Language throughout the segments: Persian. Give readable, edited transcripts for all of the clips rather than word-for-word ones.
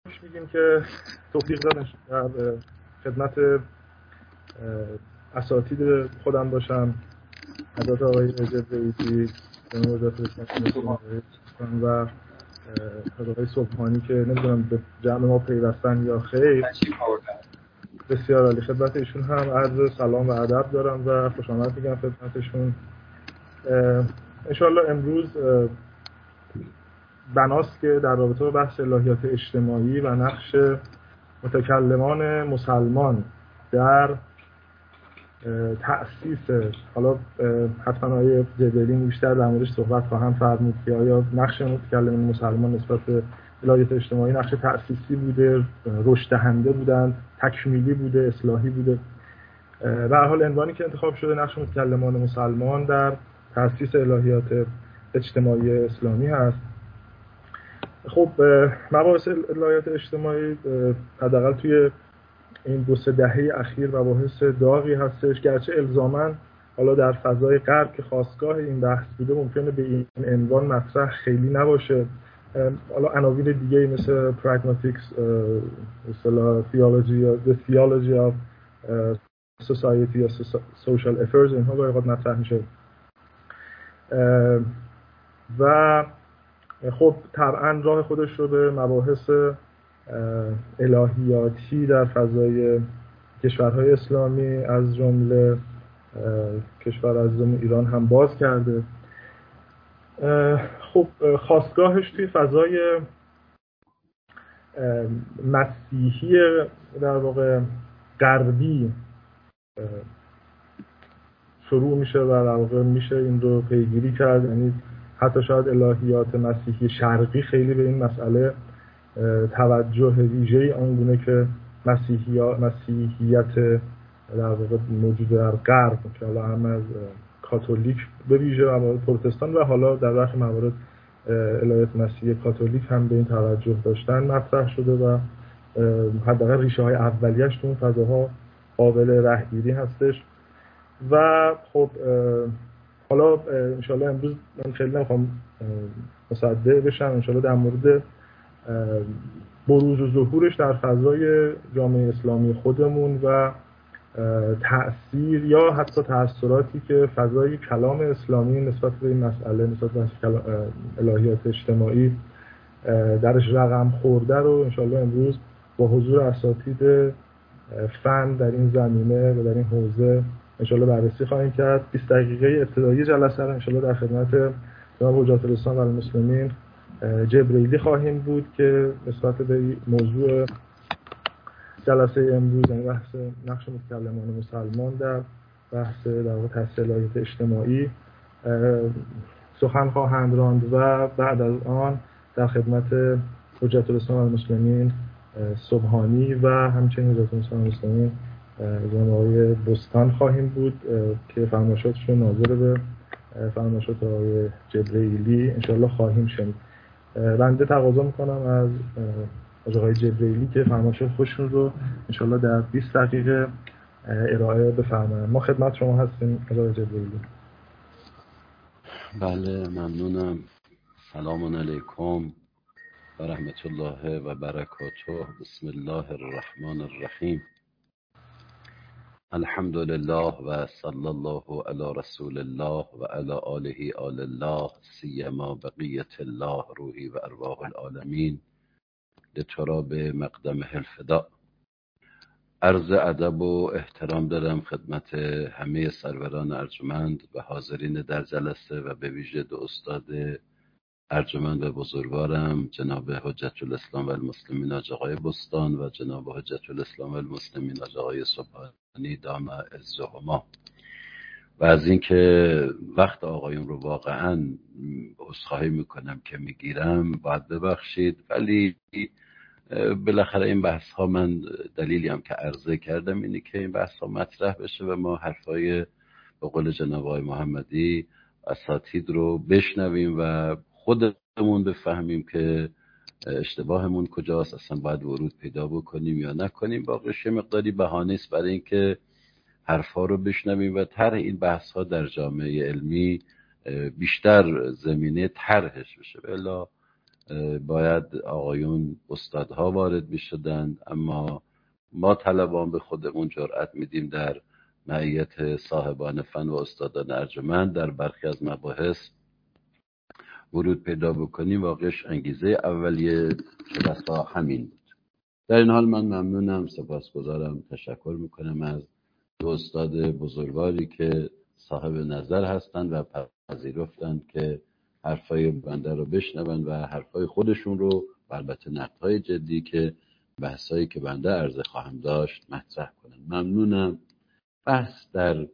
میگیم که توفیق دادن در خدمت اساتید خودم باشم، حضرت آقای جبرئیلی و حضرت آقای صبحانی که نمیدونم به جمع ما پیوستن یا خیر. بسیار عالی. خدمت ایشون هم عرض سلام و ادب دارم و خوش آمد میگم خدمتشون. انشاءالله امروز بناست که در رابطه با بحث الهیات اجتماعی و نقش متکلمان مسلمان در تأسیس، حالا حتما آقای جبرئیلی بیشتر در موردش صحبت خواهم فرمود که آیا نقش متکلمان مسلمان نسبت به الهیات اجتماعی نقش تأسیسی بوده، رشد دهنده بودن، تکمیلی بوده، اصلاحی بوده. به هر حال عنوانی که انتخاب شده نقش متکلمان مسلمان در تأسیس الهیات اجتماعی اسلامی هست. خب مباحث الهیات اجتماعی حداقل توی این 2-3 دهه اخیر مباحث داغی هستش، گرچه الزاماً حالا در فضای غرب که خاستگاه این بحث بوده ممکنه به این عنوان مطرح خیلی نباشه. حالا عناوین دیگه مثل pragmatics، اصطلاح theology یا the theology of society یا social affairs اینها به اوقات مطرح میشه و خب طبعا راه خودش رو به مباحث الهیاتی در فضای کشورهای اسلامی از جمله کشور عزیزمون ایران هم باز کرده. خب خاستگاهش توی فضای مسیحی در واقع غربی شروع میشه و در واقع میشه این رو پیگیری کرد. یعنی حتی شاید الهیات مسیحی شرقی خیلی به این مسئله توجه ویژه‌ای آنگونه که مسیحیت در واقع موجود در غرب که حالا هم از کاتولیک به ویژه و پروتستان و حالا در برخی موارد الهیات مسیحی کاتولیک هم به این توجه داشتن مطرح شده و حداقل ریشه‌های اولیه‌اش تو اون فضاها قابل رهگیری هستش. و خب حالا انشالله امروز من خیلی نمیخوام مصدع بشم، انشالله در مورد بروز و ظهورش در فضای جامعه اسلامی خودمون و تأثیر یا حتی تأثیراتی که فضای کلام اسلامی نسبت به این مسئله، نسبت به الهیات اجتماعی درش رقم خورده رو انشالله امروز با حضور اساتید فن در این زمینه و در این حوزه انشالله بررسی خواهیم کرد. 20 دقیقه ابتدایی جلسه رو انشالله در خدمت جناب حجت الاسلام و المسلمین جبرئیلی خواهیم بود که نسبت به موضوع جلسه امروز، یعنی بحث نقش متکلمان مسلمان در بحث در واقع تأسیس الهیات اجتماعی سخن خواهند راند و بعد از آن در خدمت حجت الاسلام و المسلمین صبحانی و همچنین حجت الاسلام و المسلمین جناب آقای بستان خواهیم بود که فرمایشاتشون ناظر به فرمایشات آقای جبرئیلی انشاءالله خواهیم شنید. بنده تقاضا میکنم از آقای جبرئیلی که فرمایشات خودشون رو انشاءالله در 20 دقیقه ارائه بفرمایند. ما خدمت شما هستیم آقای جبرئیلی. بله ممنونم. سلام علیکم و رحمت الله و برکاته. بسم الله الرحمن الرحیم. الحمد لله و صلی الله علی رسول الله و علی آله آل الله سیما بقیت الله روحی و ارواح العالمین لتراب مقدمه الفداء. عرض ادب و احترام دارم خدمت همه سروران ارجمند و حاضرین در جلسه و به ویژه دو استاد ارجمند و بزرگوارم جناب حجت الاسلام و المسلمین آقای بستان و جناب حجت الاسلام و المسلمین آقای صبحانی دام عزهما. و از اینکه وقت آقایون رو واقعا عذرخواهی میکنم که میگیرم، باید ببخشید، ولی بالاخره این بحث ها من دلیلی هم که عرضه کردم اینه که این بحث ها مطرح بشه و ما حرفای به قول جناب آقای محمدی اساتید رو بشنویم و خودمون بفهمیم که اشتباهمون کجاست، اصلا باید ورود پیدا بکنیم یا نکنیم. باقیش مقداری بهانه است برای اینکه حرفا رو بشنویم و طرح این بحث ها در جامعه علمی بیشتر زمینه طرحش بشه. الا باید آقایون استادها وارد می‌شدند، اما ما طلبان به خودمون جرأت میدیم در معیت صاحبان فن و استادان ارجمند در برخی از مباحث ورود پیدا بکنیم. واقعش انگیزه اولیه جلسا همین بود. در این حال من ممنونم، سپاسگزارم، تشکر میکنم از دو استاد بزرگواری که صاحب نظر هستند و پذیرفتند که حرفای بنده رو بشنون و حرفای خودشون رو و البته نقدهای جدی که بحثایی که بنده عرضه خواهم داشت مطرح کنن. ممنونم. بحث در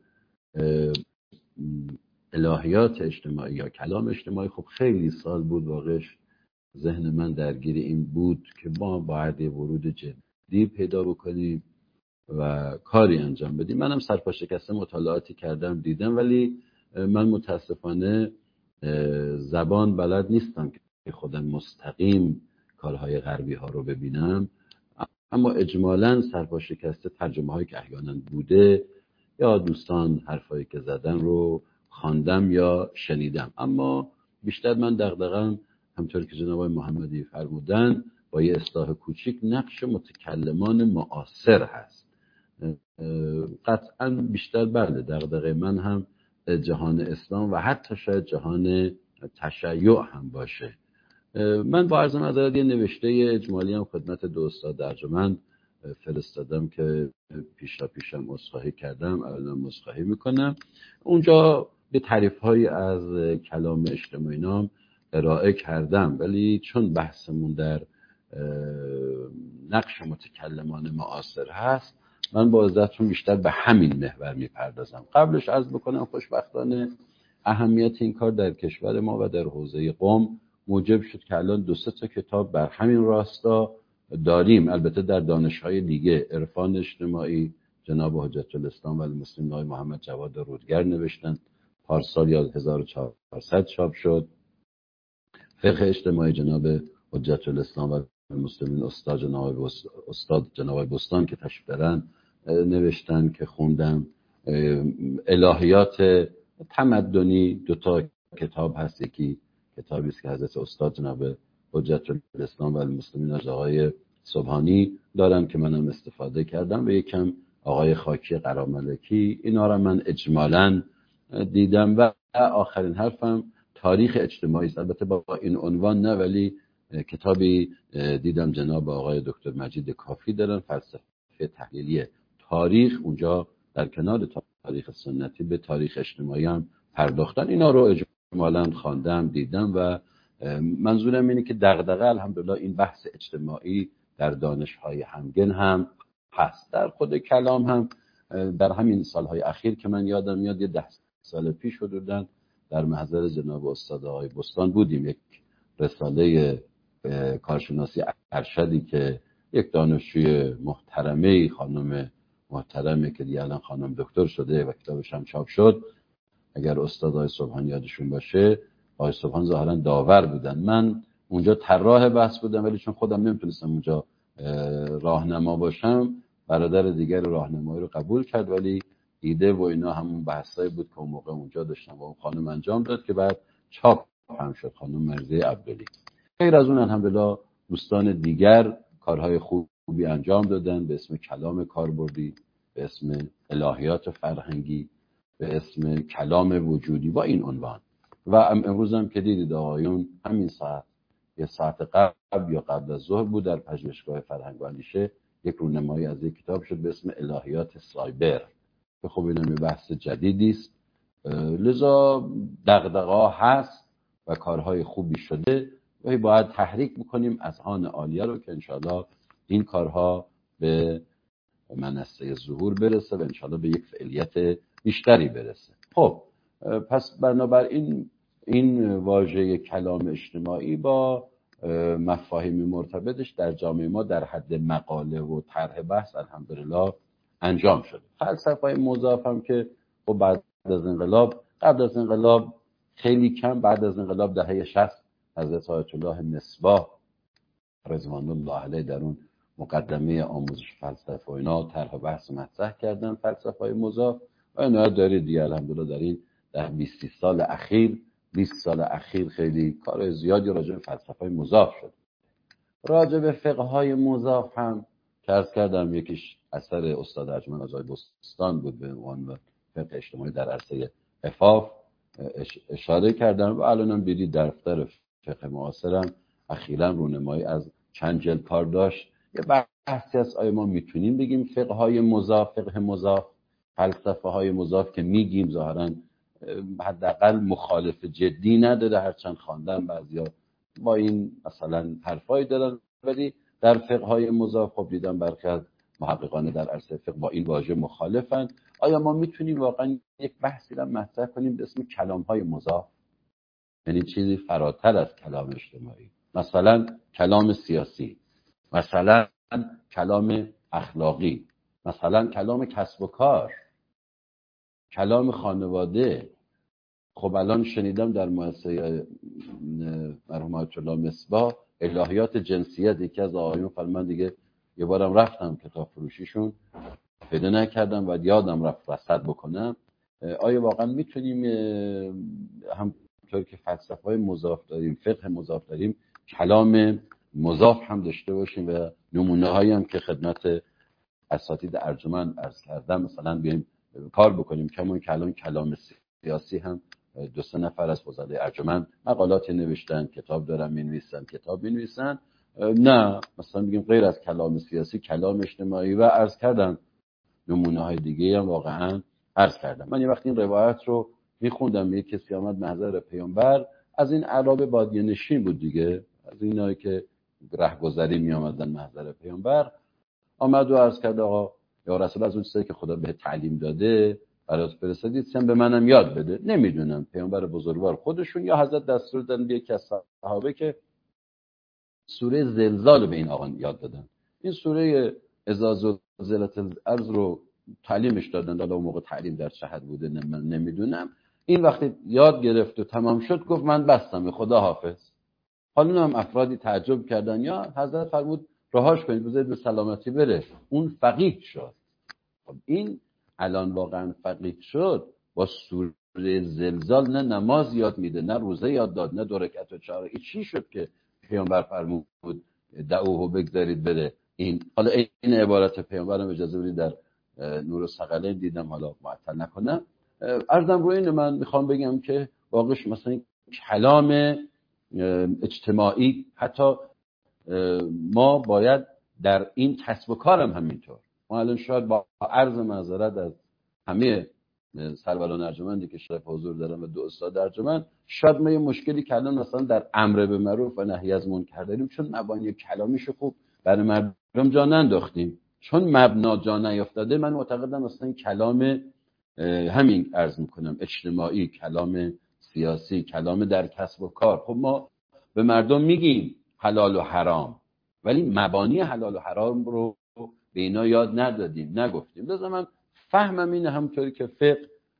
الهیات اجتماعی یا کلام اجتماعی خب خیلی سال بود، واقعش ذهن من درگیر این بود که ما باید ورود جدی پیدا بکنیم و کاری انجام بدیم. منم سرپاشکسته مطالعاتی کردم دیدم، ولی من متاسفانه زبان بلد نیستم که خودم مستقیم کارهای غربی ها رو ببینم، اما اجمالاً سرپاشکسته ترجمه هایی که احیانا بوده یا دوستان حرفایی که زدن رو خواندم یا شنیدم. اما بیشتر من دغدغه‌ام همطور که جناب محمدی فرمودن با یه اصلاح کوچیک نقش متکلمان معاصر هست. قطعاً بیشتر بله دغدغه من هم جهان اسلام و حتی شاید جهان تشیع هم باشه. من با عرض معذرت یه نوشته اجمالی هم خدمت دو استاد ارجمند فرستادم که پیشم عذرخواهی کردم، الان عذرخواهی میکنم. اونجا به تعریف‌هایی از کلام اجتماعی نام ارائه کردم، ولی چون بحثمون در نقش متکلمان معاصر هست من با عزتون بیشتر به همین محور میپردازم. قبلش عرض بکنم خوشبختانه اهمیت این کار در کشور ما و در حوزه قم موجب شد که الان 2-3 تا کتاب بر همین راستا داریم. البته در دانش‌های دیگه، عرفان اجتماعی جناب حجت الاسلام و المسلمین آقای محمد جواد رودگر نوشتن، پارسال یا 1400 چاپ شد. فقه اجتماعی جناب حجت الاسلام و المسلمین استاد جناب بستان که تشریف دارن نوشتن که خوندم. الهیات تمدنی 2 تا کتاب هست، یکی کتابی است که حضرت استاد جناب حجت الاسلام و المسلمین از آقای سبحانی دارن که منم استفاده کردم، و یکم آقای خاکی قراملکی. اینا را من اجمالاً دیدم. و آخرین حرفم تاریخ اجتماعی است، البته با این عنوان نه، ولی کتابی دیدم جناب آقای دکتر مجید کافی دارن، فلسفه تحلیلی تاریخ. اونجا در کنار تاریخ سنتی به تاریخ اجتماعی هم پرداختن. اینا رو اجمالاً خواندم، دیدم و منظورم اینه که دغدغه الحمدلله این بحث اجتماعی در دانش‌های همگن هم هست. در خود کلام هم در همین سالهای اخیر که من یادم میاد یه 10 سال پیش حدوداً در محضر جناب استاد آقای بستان بودیم، یک رساله کارشناسی ارشدی که یک دانشجوی محترمه، خانم محترمه که دیگه الان خانم دکتر شده و کتابش هم چاپ شد، اگر استاد آقای سبحان یادشون باشه، آقای سبحان ظاهرا داور بودن. من اونجا طراح بحث بودم، ولی چون خودم نمیتونستم اونجا راهنما باشم، برادر دیگر راهنمایی رو قبول کرد، ولی ایده و اینا همون بحثایی بود که اون موقع اونجا داشتم و اون خانم انجام داد که بعد چاپ هم شد، خانم مرزی عبدلی. غیر از اون الحمدلله دوستان دیگر کارهای خوبی انجام دادن به اسم کلام کاربردی، به اسم الهیات فرهنگی، به اسم کلام وجودی با این عنوان. و امروز هم که دیدید آقایون همین ساعت، یه ساعت قبل یا قبل از ظهر بود، در پژوهشگاه فرهنگ و اندیشه یک رونمایی از یک کتاب شد به اسم الهیات سایبر که خب اینم یه بحث جدیدی است. لذا دغدغه‌ها هست و کارهای خوبی شده و باید تحریک بکنیم اذهان عالیه رو که انشاءالله این کارها به منصه ظهور برسه و انشاءالله به یک فعالیت بیشتری برسه. خب پس بنابراین این واژه کلام اجتماعی با مفاهیم مرتبطش در جامعه ما در حد مقاله و طرح بحث الحمدلله انجام شده. فلسفه مضاف هم که خب بعد از انقلاب، قبل از انقلاب خیلی کم، بعد از انقلاب دهه 60 حضرت آیت الله مصباح رضوان الله علیه در اون مقدمه آموزش فلسفه و اینا طرح بحث مطرح کردن فلسفه مضاف و اینا داره دیگه الحمدلله در این 10-20 سال اخیر 20 سال اخیر خیلی کار زیادی راجع به فلسفه مضاف شد. راجع به فقه های مضاف هم که عرض کردم یکیش اثر استاد ارجمند آقای بستان بود به عنوان فقه اجتماعی در عرصه عفاف اشاره کردم و الانم دیدید در دفتر فقه معاصرم اخیراً رونمایی از چند جلد کار داشت. یه بحثی است آیا ما میتونیم بگیم فقه های مضاف، فقه مضاف، فلسفه های مضاف که میگیم ظاهراً حداقل مخالف جدی نداره، هرچند خواندن بعضیا با این مثلا حرفایی دارن، ولی در فقه های مضاف خب دیدم برخی از محققان در عرصه فقه با این واژه مخالفن. آیا ما میتونیم واقعا یک بحثی را مطرح کنیم به اسم کلام های مضاف، یعنی چیزی فراتر از کلام اجتماعی، مثلا کلام سیاسی، مثلا کلام اخلاقی، مثلا کلام کسب و کار، کلام خانواده. خب الان شنیدم در مؤسسه مرحوم آیت الله مصباح الهیات جنسیت یکی از آقایون فرمان دیگه یه بارم رفتم کتاب فروشیشون پیدا نکردم و یادم رفت رصد بکنم. آیا واقعا میتونیم همونطور که فلسفه های مضاف داریم، فقه مضاف داریم، کلام مضاف هم داشته باشیم و نمونه هایی هم که خدمت اساتید ارجمند عرض کردم مثلا بیایم کار بکنیم که همون کلام سیاسی هم 2-3 نفر از فضلای ارجمند مقالاتی نوشتن، کتاب دارن مینویسن، کتاب مینویسن. نه مثلا بگیم غیر از کلام سیاسی کلام اجتماعی و عرض کردم نمونه های دیگه هم واقعا عرض کردم. من یه وقتی این روایت رو میخوندم، یک کسی آمد محضر پیامبر از این اعراب بادیه نشین بود دیگه، از اینایی که رهگذری میآمدن محضر پیامبر، آمد و عرض کرد آقا یا رسول از اون چیزی که خدا به تعلیم داده برات فرستادید سم به منم یاد بده. نمیدونم پیامبر بزرگوار خودشون یا حضرت دستور دادن به یکی از صحابه که سوره زلزال به این آقا یاد دادن. این سوره اذا زلزلت الارض رو تعلیمش دادن، حالا اون موقع تعلیم در چه حد بوده من نمیدونم. این وقتی یاد گرفت و تمام شد گفت من بستم، خدا حافظ. حالا هم افرادی تعجب کردن یا حضرت فرمود رهاش کنید بذارید به سلامتی بره. اون فقیه شد. خب این الان واقعا فقیه شد با سوره زلزال نه نماز یاد میده، نه روزه یاد داد، نه 2 رکعت و 4 چی شد که پیامبر فرمود دعوه بگذارید بره. این حالا این عبارت پیامبرم اجازه بدید در نور الثقلین دیدم، حالا معطل نکنم. عرضم روی این من میخوام بگم که واقعش مثلا کلام اجتماعی حتی ما باید در این کسب و کارم همینطور. ما الان شاید با عرض معذرت از همه سروران ارجمندی که شرف حضور دارم و 2 استاد ارجمند، شاید ما یه مشکلی که الان مثلا در امر به معروف و نهی از منکر داریم چون مبانی کلامیش خوب برای مردم جا ننداختیم، چون مبنا جا نیافتاده. من معتقدم مثلا کلام همین عرض میکنم اجتماعی، کلام سیاسی، کلام در کسب و کار، خب ما به مردم میگیم حلال و حرام ولی مبانی حلال و حرام رو به اینا یاد ندادیم، نگفتیم. لذا من فهمم اینه همونطوری که فقه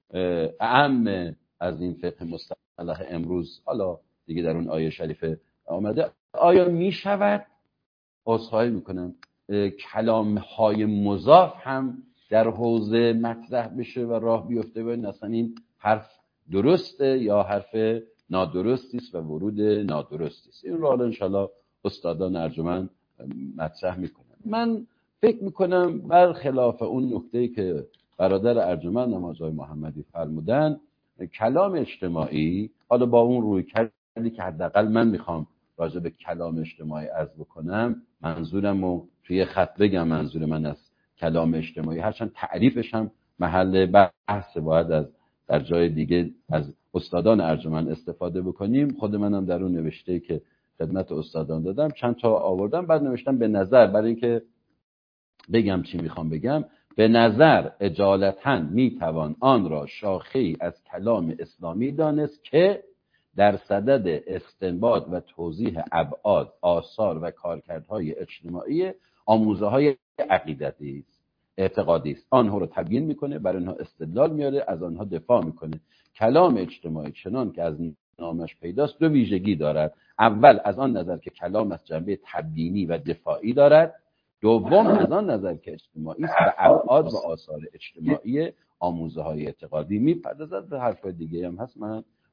اعم از این فقه مصطلح امروز حالا دیگه در اون آیه شریفه آمده، آیا میشود عذرخواهی میکنم کلام‌های مضاف هم در حوزه مطرح بشه و راه بیفته و مثلا این حرف درسته یا حرف نادرستی است و ورود نادرستی است؟ این رو حالا انشالله استادان ارجمند مطرح میکنن. من فکر میکنم برخلاف اون نکته‌ای که برادر ارجمند نمازهای محمدی فرمودن، کلام اجتماعی حالا با اون روی کردی که حداقل من میخوام راجع به کلام اجتماعی عرض بکنم، منظورم رو توی خط بگم، منظور من از کلام اجتماعی هرچند تعریفش هم محل بحث باید از در جای دیگه از استادان ارجمند استفاده بکنیم. خود منم در اون نوشته که خدمت استادان دادم چند تا آوردم، بعد نوشتم به نظر، برای اینکه بگم چی میخوام بگم، به نظر اجالتاً میتوان آن را شاخه‌ای از کلام اسلامی دانست که در صدد استنباط و توضیح ابعاد، آثار و کارکردهای اجتماعی آموزه‌های عقیدتی است، اعتقادی است. آنها رو تبیین میکنه، برای آنها استدلال میاره، از آنها دفاع میکنه. کلام اجتماعی چنان که از نامش پیداست 2 ویژگی دارد. اول از آن نظر که کلام از جنبه تبیینی و دفاعی دارد، دوم از آن نظر که اجتماعی است و ابعاد و آثار اجتماعی آموزه‌های اعتقادی میپردازد. به حرفای دیگه هم هست من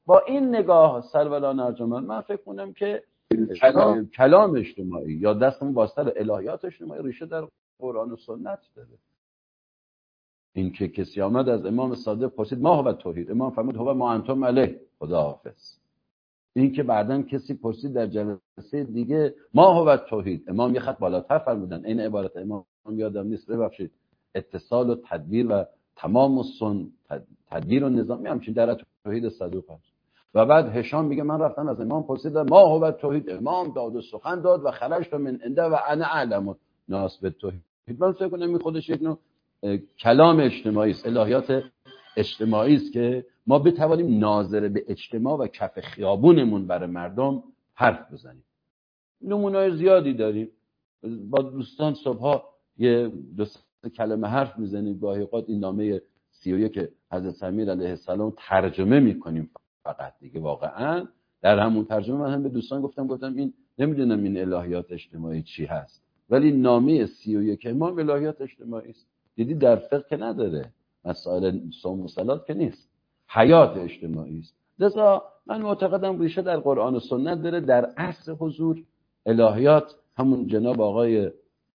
با این نگاه سروران ارجمند من فکر کنم که کلام اجتماعی یا دستمون باستر الهیات اجتماعی ریشه در قرآن و سنت داره. این که کسی آمد از امام صادق پرسید ما هو توحید، امام فرمود هو ما انتم علیه، خداحافظ. این که بعدن کسی پرسید در جلسه دیگه ما هو توحید، امام یه خط بالاتر فرمودن، این عبارت امام یادم نیست ببخشید، اتصال و تدبیر و تمام و تدبیر و نظام همچین در توحید صدوق هست. و بعد هشام میگه من رفتم از امام پرسیدم ما هو توحید، امام داد و سخن داد و خرجت من عنده و انا اعلم ناس به توحید. من فکر کنم این خودش یک نوع کلام اجتماعی است، الهیات اجتماعی است که ما بتوانیم ناظر به اجتماع و کف خیابونمون برای مردم حرف بزنیم. نمونه‌های زیادی داریم، با دوستان صبحها یه دو سه کلمه حرف میزنیم، گاهی اوقات این نامه 31 که حضرت امیر علیه السلام ترجمه میکنیم فقط دیگه. واقعا در همون ترجمه من هم به دوستان گفتم این نمیدونم این الهیات اجتماعی چی هست، ولی نامه 31 امام الهیات اجتماعی است. دیدی در فقه که نداره، مسائل صوم و صلات که نیست، حیات اجتماعی است. لذا من معتقدم ریشه در قرآن و سنت داره. در عصر حضور الهیات همون جناب آقای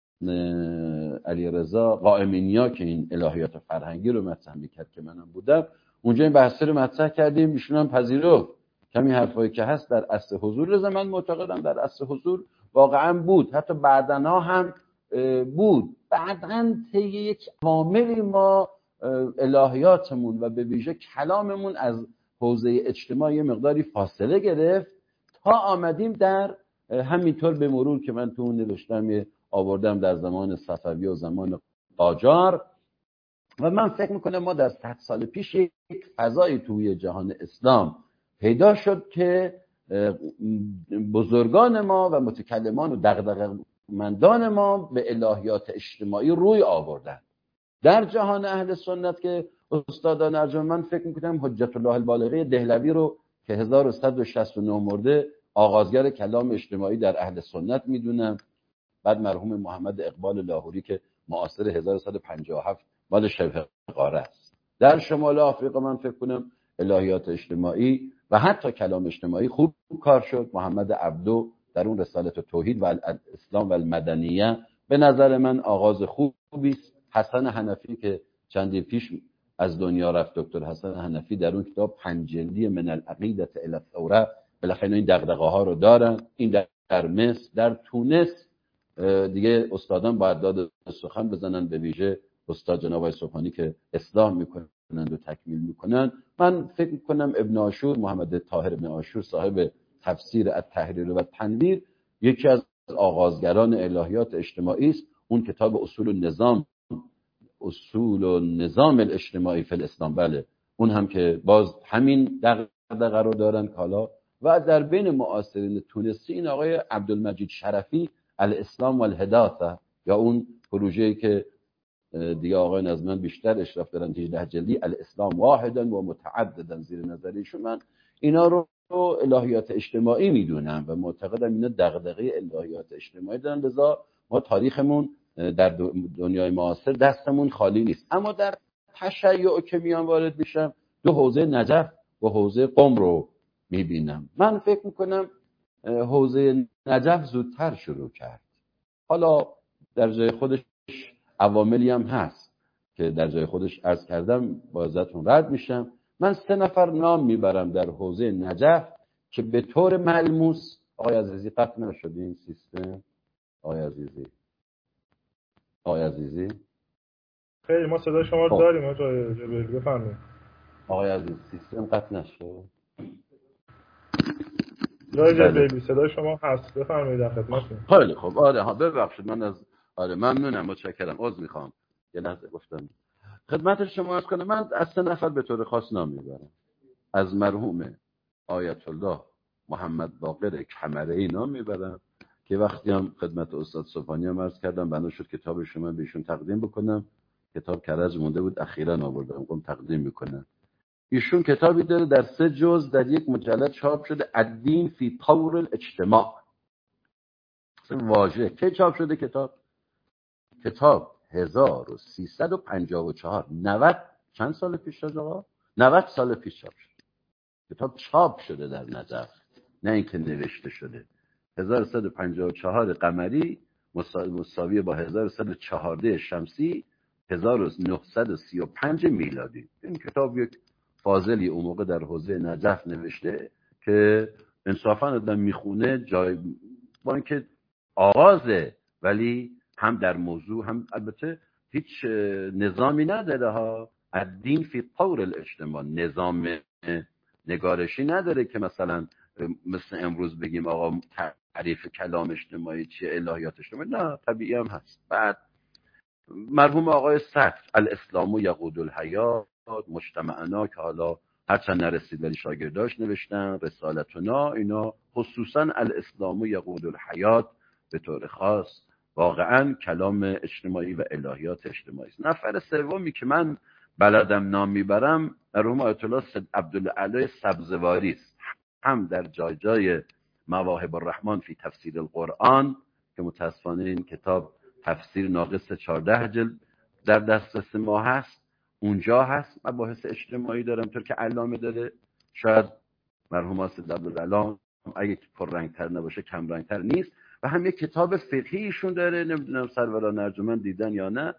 علیرضا قائمینیا که این الهیات فرهنگی رو مطرح میکرد که منم بودم اونجا، این بحث رو مطرح کردیم، ایشون هم پذیرفت کمی حرفایی که هست در عصر حضور. لذا من معتقدم در عصر حضور واقعا بود، حتی بعدنا هم بود. بعداً طی یک عواملی ما الهیاتمون و به ویژه کلاممون از حوزه اجتماعی مقداری فاصله گرفت تا آمدیم در همینطور به مرور که من تو اون نوشتم آوردم در زمان صفوی و زمان قاجار. و من فکر میکنم ما در 100 سال پیش یک فضایی توی جهان اسلام پیدا شد که بزرگان ما و متکلمان و دغدغه‌مندان ما به الهیات اجتماعی روی آوردن. در جهان اهل سنت که استادان ارجمند، من فکر میکنم حجت الله البالغی دهلوی رو که 1169 مرده آغازگر کلام اجتماعی در اهل سنت میدونم. بعد مرحوم محمد اقبال لاهوری که معاصر 1157 مال شبه قاره است. در شمال آفریقا من فکر کنم الهیات اجتماعی و حتی کلام اجتماعی خوب کار شد. محمد عبدو در اون رساله توحید و الاسلام و المدنیه به نظر من آغاز خوبی است. حسن حنفی که چندی پیش از دنیا رفت، دکتر حسن حنفی در اون کتاب 5 جلدی من العقیده الی الثوره بالاخره این دغدغه ها رو دارن. این در مصر، در تونس دیگه استادان باید داد سخن بزنن، به ویژه استاد جناب آقای سبحانی که اصلاح میکنند و تکمیل میکنن. من فکر میکنم ابن عاشور، محمد طاهر ابن عاشور صاحب تفسیر التحریر و تنویر، یکی از آغازگران الهیات اجتماعی است. اون کتاب اصول النظام الاجتماعی فی الاسلام، بله اون هم که باز همین دغدغه رو دارن کالا. و در بین معاصرین تونسی این آقای عبدالمجید شرفی الاسلام و الهدایه، یا اون پروژه‌ای که دیگه آقای نظمن بیشتر اشراف دارن 18 جلدی الاسلام واحدا و متعددا زیر نظریشون، من اینا رو الهیات اجتماعی میدونم و معتقدم اینا دغدغه الهیات اجتماعی دارن. لذا ما تاریخمون در دنیای معاصر دستمون خالی نیست. اما در تشیع که میان وارد میشم، دو حوزه نجف و حوزه قم رو میبینم. من فکر میکنم حوزه نجف زودتر شروع کرد. حالا در جای خودش عواملی هم هست که در جای خودش عرض کردم، با ازتون رد میشم. من 3 نفر نام میبرم در حوزه نجف که به طور ملموس، آقای عزیزی قطع نشد این سیستم، آقای عزیزی خیلی ما صدا شما رو داریم آقای جبریل، بفرمایید. آقای عزیزی سیستم قطع نشد. آقای جبریل صدا شما هست، بفرمایید در خدمتتون. خیلی خوب. آره ببخشید من ممنونم، متشکرم، عذر میخوام یه لحظه گفتم. خدمت شما عرض کنم من از 3 نفر به طور خاص نام میبرم. از مرحوم آیت الله محمد باقر کمره‌ای نام میبرم که وقتی هم خدمت استاد سبحانی هم عرض کردم بنا شد کتاب شما بهشون تقدیم بکنم. کتاب کرج مونده بود، اخیراً آوردم گفتم تقدیم میکنم. ایشون کتابی داره در 3 جزء در یک مجلد چاپ شده، الدین فی طور الاجتماع. واژه کی چاپ شده کتاب 1354، 90 چند سال پیش شد آقا؟ 90 سال پیش چاپ شد. کتاب چاپ شده در نجف، نه اینکه نوشته شده. 1154 قمری مساوی با 1114 شمسی 1935 میلادی. این کتاب یک فاضلی اون موقع در حوزه نجف نوشته که انصافا آدم میخونه جای با اینکه آغازه، ولی هم در موضوع هم البته هیچ نظامی نداره ها. الدین فی طور الاجتماع، نظام نگارشی نداره که مثلا مثل امروز بگیم آقا تعریف کلام اجتماعی چیه، الهیات اجتماعی، نه طبیعی هم هست. بعد مرحوم آقای سطر الاسلام یقود الحیات مجتمعنا که حالا هرچند نرسید ولی شاگرداش نوشتن، رسالتنا، اینا خصوصا الاسلام یقود الحیات به طور خاص واقعا کلام اجتماعی و الهیات اجتماعی است. نفر سومی که من بلدم نام میبرم مرحوم آیت الله عبدالعلی سبزواری است، هم در جای جای مواهب الرحمن فی تفسیر القرآن که متاسفانه این کتاب تفسیر ناقص 14 جلد در دسترس ما هست، اونجا هست مباحث اجتماعی دارم طور که علامه داره. شاید مرحوم اسد عبدالعلا اگه پررنگتر نباشه کم رنگتر نیست. و هم یک کتاب فقهیشون داره، نمیدونم سروران ارجمند دیدن یا نه،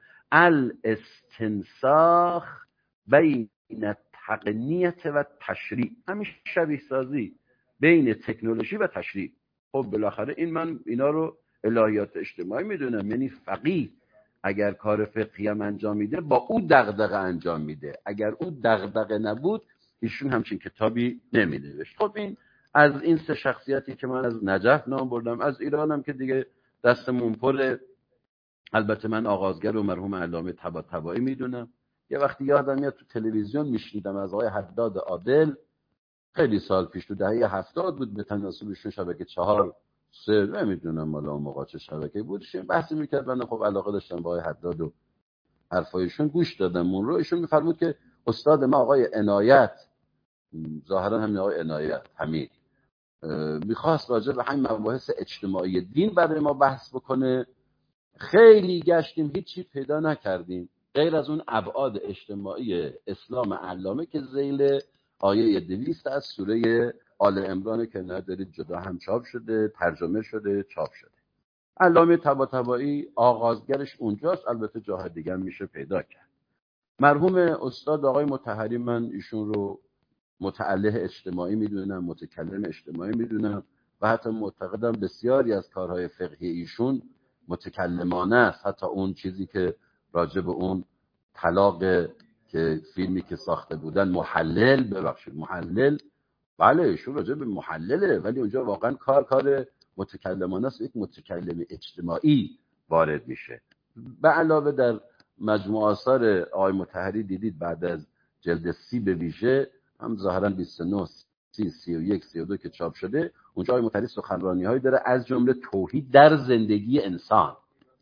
الاستنساخ بین تقنیت و تشریع، همین شبیه سازی بین تکنولوژی و تشریع. خب بالاخره من اینا رو الهیات اجتماعی میدونم، یعنی فقیه اگر کار فقهی هم انجام میده با او دغدغه انجام میده، اگر او دغدغه نبود ایشون همچین کتابی نمینوشت. خب این از این سه شخصیتی که من از نجف نام بردم. از ایرانم که دیگه دستمون پره، البته من آغازگر و مرحوم علامه طباطبایی میدونم. یه وقتی یادم میاد تو تلویزیون میشنیدم از آقای حداد عادل، خیلی سال پیش تو دهه 70 بود، به تناسبشون شبکه 4 3 نمیدونم مالا اون موقع چه شبکه بود، بحثی میکرد. من خب علاقه داشتم با آقای حداد و حرفایشون گوش دادم. اون رو ایشون میفرمود که استاد ما آقای عنایت، ظاهرا همین آقای عنایت حمید، میخواست راجع به همین مباحث اجتماعی دین برای ما بحث بکنه. خیلی گشتیم هیچی پیدا نکردیم غیر از اون ابعاد اجتماعی اسلام علامه که ذیل آیه 200 از سوره آل عمران که ندارید جدا هم چاپ شده، ترجمه شده، چاپ شده. علامه طباطبایی آغازگرش اونجاست، البته جاهای دیگه میشه پیدا کرد. مرحوم استاد آقای مطهری، من ایشون رو متعله اجتماعی میدونم، متکلم اجتماعی میدونم و حتی معتقدم بسیاری از کارهای فقهی ایشون متکلمانه است. حتی اون چیزی که راجع به اون طلاق که فیلمی که ساخته بودن محلل، بله ایشون راجع به محلله، ولی اونجا واقعا کار متکلمانه است، یک متکلم اجتماعی وارد میشه. به علاوه در مجموع آثار آقای مطهری دیدید بعد از جلد 30 به ویژه هم ظاهرا 29 30 31 32 که چاپ شده، اونجا آقای مطهری سخنرانی‌هایی داره از جمله توحید در زندگی انسان.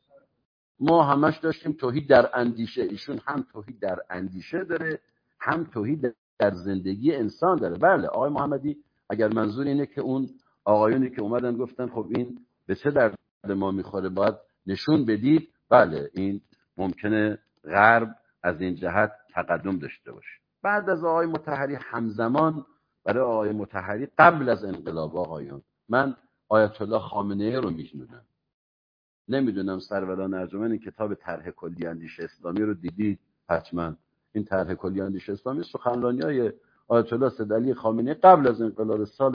ما همش داشتیم توحید در اندیشه، ایشون هم توحید در اندیشه داره، هم توحید در زندگی انسان داره. بله آقای محمدی اگر منظور اینه که اون آقایونی که اومدن گفتن خب این به چه درد ما میخوره باید نشون بدید، بله این ممکنه غرب از این جهت تقدم داشته باشه. بعد از آقای مطهری همزمان برای آقای مطهری قبل از انقلاب آقایون، من آیت الله خامنه‌ای رو میشنودم. نمیدونم سروران ارجمند این کتاب طرح کلی اندیشه اسلامی رو دیدید؟ حتما. این طرح کلی اندیشه اسلامی سخنرانی‌های آیت الله سیدعلی خامنه‌ای قبل از انقلاب سال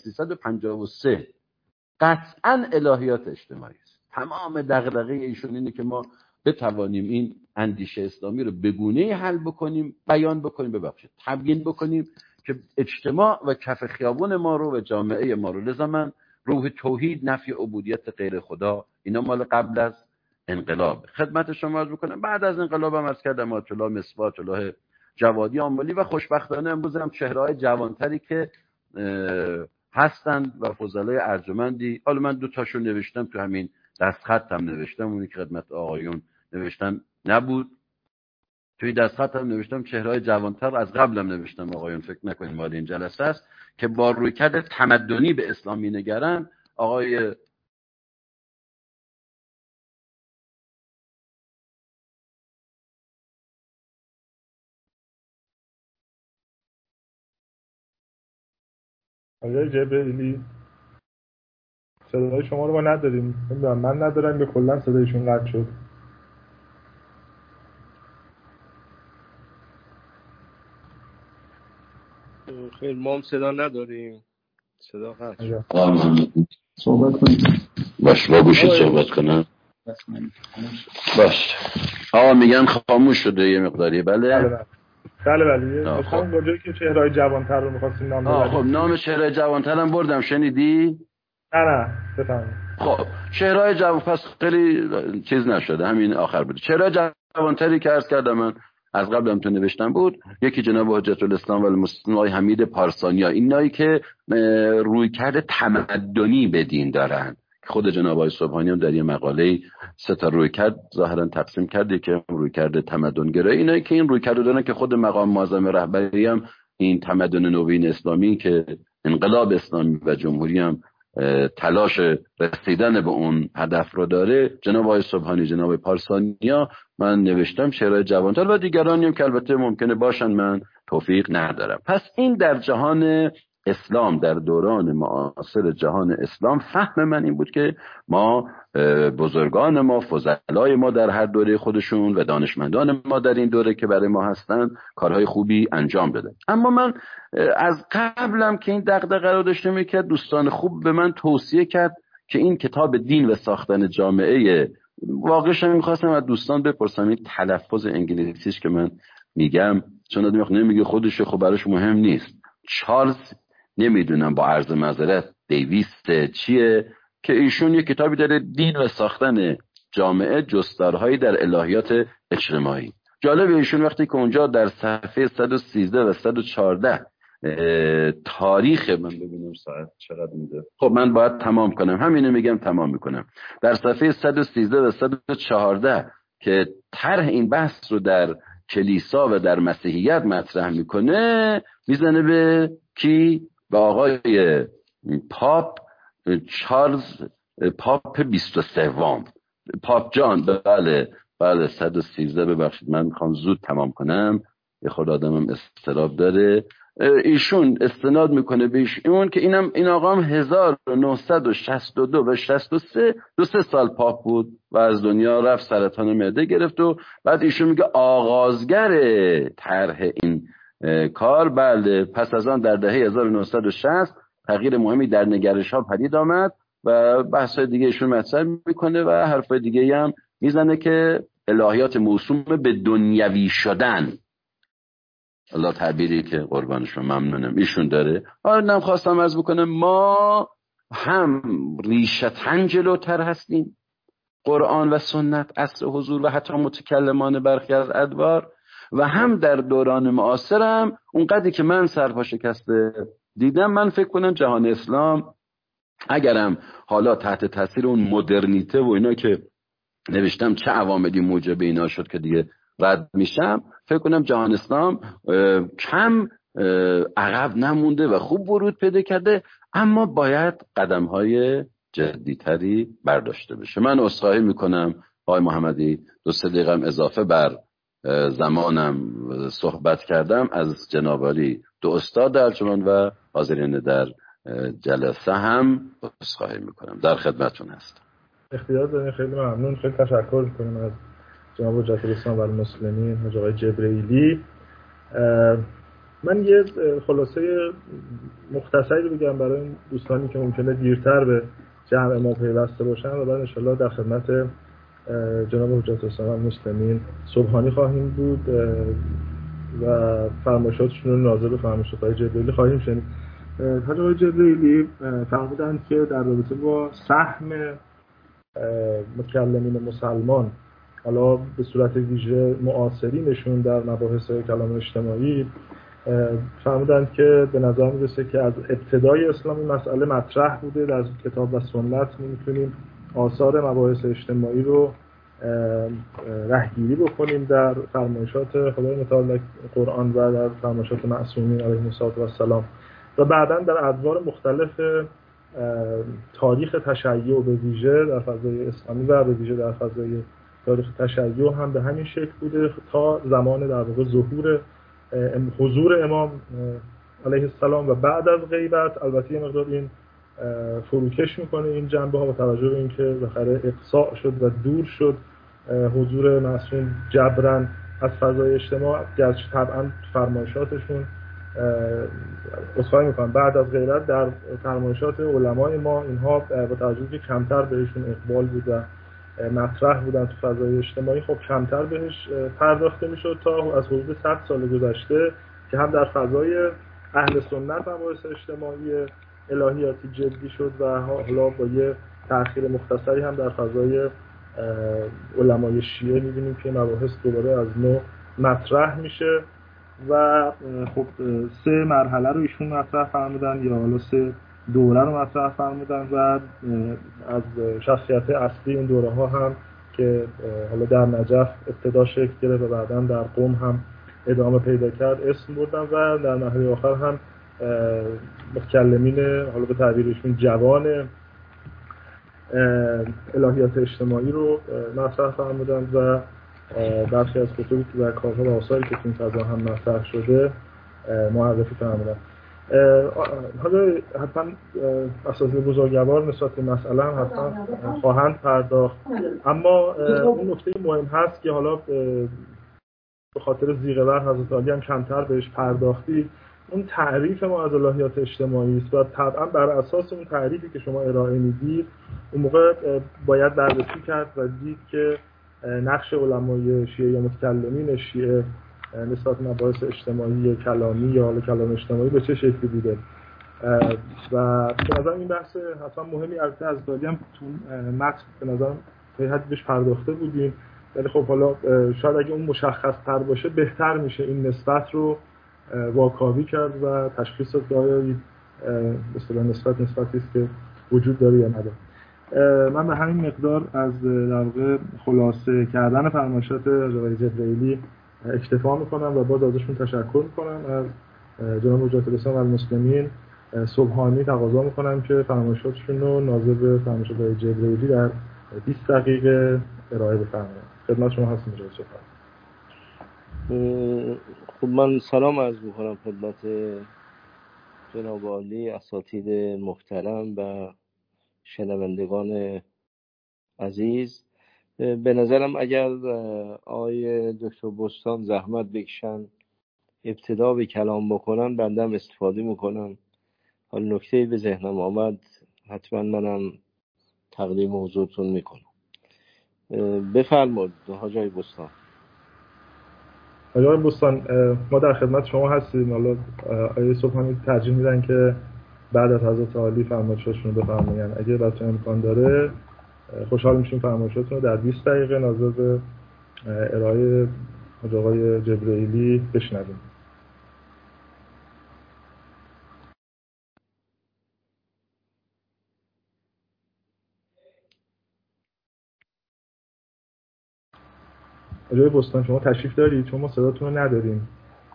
1353 قطعاً الهیات اجتماعی است. تمام دغدغه ایشون اینه که ما بتوانیم این اندیشه اسلامی رو به گونه‌ای حل بکنیم، بیان بکنیم، تبیین بکنیم که اجتماع و کف خیابون ما رو و جامعه ما رو. لذا من روح توحید، نفی عبودیت غیر خدا، اینا مال قبل از انقلاب. خدمت شما عرض می‌کنم بعد از انقلاب هم عرض کردم آیت الله مصباح، آیت الله جوادی آنبالی و خوشبختانه امروز هم چهره‌های جوانتری که هستند و فضلای ارجمندی. حالا من 2 تاشو نوشتم تو همین دستخطم نوشتم، اونی که خدمت آقایون نوشتم نبود، توی دستخطم نوشتم چهره‌های جوانتر، از قبلم نوشتم آقایون فکر نکنید مال این جلسه است، که با رویکرد تمدنی به اسلام می‌نگرن. آقای آقای جبرئیلی صدای شما رو ما نداریم، نمیدونم من ندارم یا کلا صدایشون قطع شد. خیلی ما هم صدا نداریم، صدا قطع شد. صحبت کنیم. باش با گوشی صحبت کنم. باش. میگن خاموش شده یه مقداری. بله مثلا گوجه که چهرهای جوانتر رو می‌خواستیم نام ببریم. خب نام چهرهای جوانتر هم بردم، شنیدی؟ نه بفهمید. خب چهرهای جوان پس خیلی چیز نشده، همین آخر بود. چهرهای جوانتری که عرض کردم من از قبلم تو نوشتم بود، یکی جناب حجت الاسلام و المسلمین آقای حمید پارسانیا، اینایی که رویکرد تمدنی به دین دارن. خود جناب آقای سبحانی هم در یه مقاله 3 تا رویکرد ظاهرا تقسیم کرده که رویکرد تمدن‌گرایی، اینایی که این رویکرد دارن که خود مقام معظم رهبری هم این تمدن نوین اسلامی که انقلاب اسلامی و جمهوری هم تلاش رسیدن به اون هدف رو داره، جناب آقای سبحانی، جناب آقای پارسانیا، من نوشتم چهرهای جوانتر و دیگرانی هم که البته ممکنه باشن من توفیق ندارم. پس این در جهان اسلام، در دوران معاصر جهان اسلام، فهم من این بود که ما بزرگان ما، فضلای ما در هر دوره خودشون و دانشمندان ما در این دوره که برای ما هستن کارهای خوبی انجام دادن. اما من از قبلم که این دغدغه رو داشته میکرد، دوستان خوب به من توصیه کرد که این کتاب دین و ساختن جامعه، واقعش میخواستم از دوستان بپرسم این تلفظ انگلیسیش که من میگم، چون آدم نمیگه خودش، خب براش مهم نیست. چارلز نمیدونم با عرض معذرت دیویست چیه که ایشون یه کتابی داره، دین و ساختن جامعه، جستارهایی در الهیات اجتماعی. جالبه ایشون وقتی که اونجا در صفحه 113 و 114 تاریخ، من ببینم ساعت چقدر میده، خب من باید تمام کنم، همینو میگم تمام میکنم. در صفحه 113 و 114 که طرح این بحث رو در کلیسا و در مسیحیت مطرح میکنه، میزنه به کی؟ به آقای پاپ چارلز، پاپ 23، پاپ جان. بله 113، ببخشید من میخوام زود تمام کنم، یه خود آدمم اضطراب داره. ایشون استناد میکنه به ایشون که این آقا هم 1962 و 63 2-3 سال پاپ بود و از دنیا رفت، سرطان معده گرفت. و بعد ایشون میگه آغازگر طرح این کار، بله، پس از آن در دهه 1960 تغییر مهمی در نگرش ها پدید آمد و بحث‌های دیگه ایشون مطرح میکنه و حرفای دیگه هم میزنه که الهیات موسوم به دنیوی شدن، الله تعبیری که قربانشون ممنونم ایشون داره. من خواستم عرض بکنم ما هم ریشتن جلوتر هستیم، قرآن و سنت، عصر حضور و حتی متکلمان برخی از ادوار، و هم در دوران معاصرم اونقدری که من سرپا شکسته دیدم، من فکر کنم جهان اسلام اگرم حالا تحت تاثیر اون مدرنیته و اینا که نوشتم چه عواملی موجب اینا شد که دیگه رد میشم، فکر کنم جهان اسلام کم عقب نمونده و خوب ورود پیدا کرده، اما باید قدم‌های جدی‌تری برداشته بشه. من عذرخواهی میکنم آقای محمدی، 2-3 دقیقه اضافه بر زمانم صحبت کردم. از جناب عالی 2 استاد ارجمند و حاضرین در جلسه هم عذرخواهی میکنم، در خدمتتون هستم. اختیار دارین، خیلی ممنون، خیلی تشکر میکنم از جناب حجت الاسلام و المسلمین حاج آقای جبرئیلی. من یه خلاصه مختصری بگم برای دوستانی که ممکنه دیرتر به جمع ما پیوسته باشن و بعد ان شاءالله در خدمت جناب حجت الاسلام و المسلمین سبحانی خواهیم بود و فرمایشاتشون رو ناظر به فرمایشات آقای جبرئیلی خواهیم شنید. حاج آقای جبرئیلی فرمودند که در رابطه با سهم مکلمین مسلمان، حالا به صورت ویژه معاصرینشون در مباحث کلام اجتماعی، فرمودند که به نظر میرسه که از ابتدای اسلام این مسئله مطرح بوده، در کتاب و سنت میتونیم آثار مباحث اجتماعی رو رهگیری بکنیم در فرمایشات خدای متعال قرآن و در فرمایشات معصومین علیهم السلام و بعداً در ادوار مختلف تاریخ تشیع به ویژه در فضای اسلامی و به ویژه در فضای تاریخ تشیع هم به همین شکل بوده تا زمان در واقع حضور امام علیه السلام و بعد از غیبت البته یه مقدار این فروکش میکنه این جنبه ها با توجه به اینکه بالاخره اقصاء شد و دور شد حضور معصوم جبران از فضای اجتماع، گرچه طبعا فرمایشاتشون اصلاحی میکنن بعد از غیبت در فرمایشات علمای ما اینها با توجه که کمتر بهشون اقبال بود و مطرح بودن تو فضای اجتماعی، خب کمتر بهش پرداخته میشد تا از حدود 100 سال گذشته که هم در فضای اهل سنت مباحث اجتماعی الهیاتی جدی شد و حالا با یه تأخیر مختصری هم در فضای علمای شیعه می‌بینیم که مباحث دوباره از نو مطرح میشه و خب 3 مرحله رو ایشون مطرح فرمودن یا حالا 3 دوره رو مطرح فرمودن و از شخصیت اصلی این دوره ها هم که حالا در نجف ابتدا شکل گرفت و بعداً در قم هم ادامه پیدا کرد اسم بردن و در مرحله آخر هم متکلمین حالا به تعبیرشون جوان الهیات اجتماعی رو مطرح فرمودن و برخی از کتبی و کارها و آثاری که این فضا هم مطرح شده معرفی فرمودن. حالا حتما اساتید بزرگوار نسبت به مسئله هم حتما خواهند پرداخت، اما اون نکته مهم هست که حالا به خاطر زیغه‌ور حضرت علی هم کمتر بهش پرداختی، اون تعریف ما از الهیات اجتماعی است و طبعا بر اساس اون تعریفی که شما ارائه میدید اون موقع باید بررسی کرد و دید که نقش علمای شیعه یا متکلمین شیعه نسبت به مباحث اجتماعی کلامی یا حالا کلام اجتماعی به چه شکلی بوده و به نظر این بحث حتما مهمی البته از دادی هم تو متن به نظر به حد بهش پرداخته بودیم، ولی خب حالا شاید اگه اون مشخص تر باشه بهتر میشه این نسبت رو واکاوی کرد و تشخیص داد مثلا نسبتی است که وجود داره یا نداره. من به همین مقدار از در واقع خلاصه کردن فرمایشات آقای جبرائیلی اکتفا میکنم و باز ازشون تشکر میکنم. از جناب حجت الاسلام والمسلمین سبحانی تقاضا میکنم که فرمایشاتشون رو ناظر به فرمایشات آقای جبرائیلی در 20 دقیقه ارائه بفرمایید. خدمت شما هستم جناب سفر. خب من سلام عرض میکنم خدمت جناب عالی، اساتید محترم و شنوندگان عزیز. به نظرم اگر آقای دکتر بستان زحمت بکشن ابتدا به کلام بکنن بندم استفاده میکنم. حالا نکته‌ای به ذهنم آمد حتما منم تقدیم حضورتون میکنم. بفرمایید حاج آقای بستان. حاج آقای بستان ما در خدمت شما هستیم. حالا آقای صبحانی ترجیح میدن که بعد از حضرت عالی فرمایشاتشون رو بفرمایید. اگه براتون امکان داره خوشحال میشیم فرمایشاتون رو در 20 دقیقه ناظر به ارائه حاج آقای جبرائیلی بشنویم. حاج آقای بستان شما تشریف دارید؟ چون ما صداتون رو نداریم.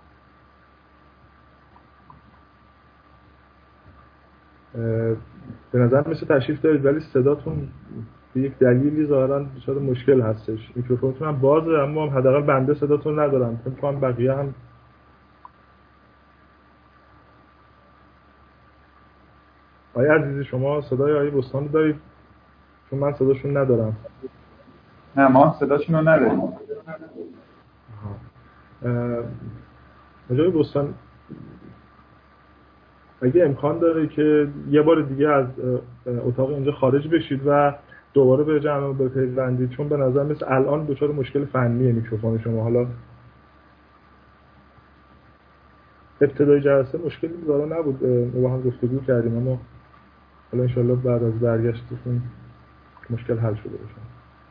به نظر مثل تشریف دارید ولی صداتون به یک دلیلی ظاهراً دچار مشکل هستش. میکروفونتون هم بازه اما حداقل بنده صداتون ندارم. فکر کنم بقیه هم آقای عزیزی شما صدای آقای بستان رو دارید؟ چون من صداشون ندارم. نه ما صداشون رو نداریم. آقای بستان اگه امکان داره که یه بار دیگه از اتاق اینجا خارج بشید و دوباره به جمع بپیوندید، چون به نظر مثل الان دچار مشکل فنیه میکروفون شما. حالا ابتدای جلسه مشکلی داره نبود، ما هم گفتگو کردیم، اما حالا انشالله بعد از برگشتتون مشکل حل شده باشه.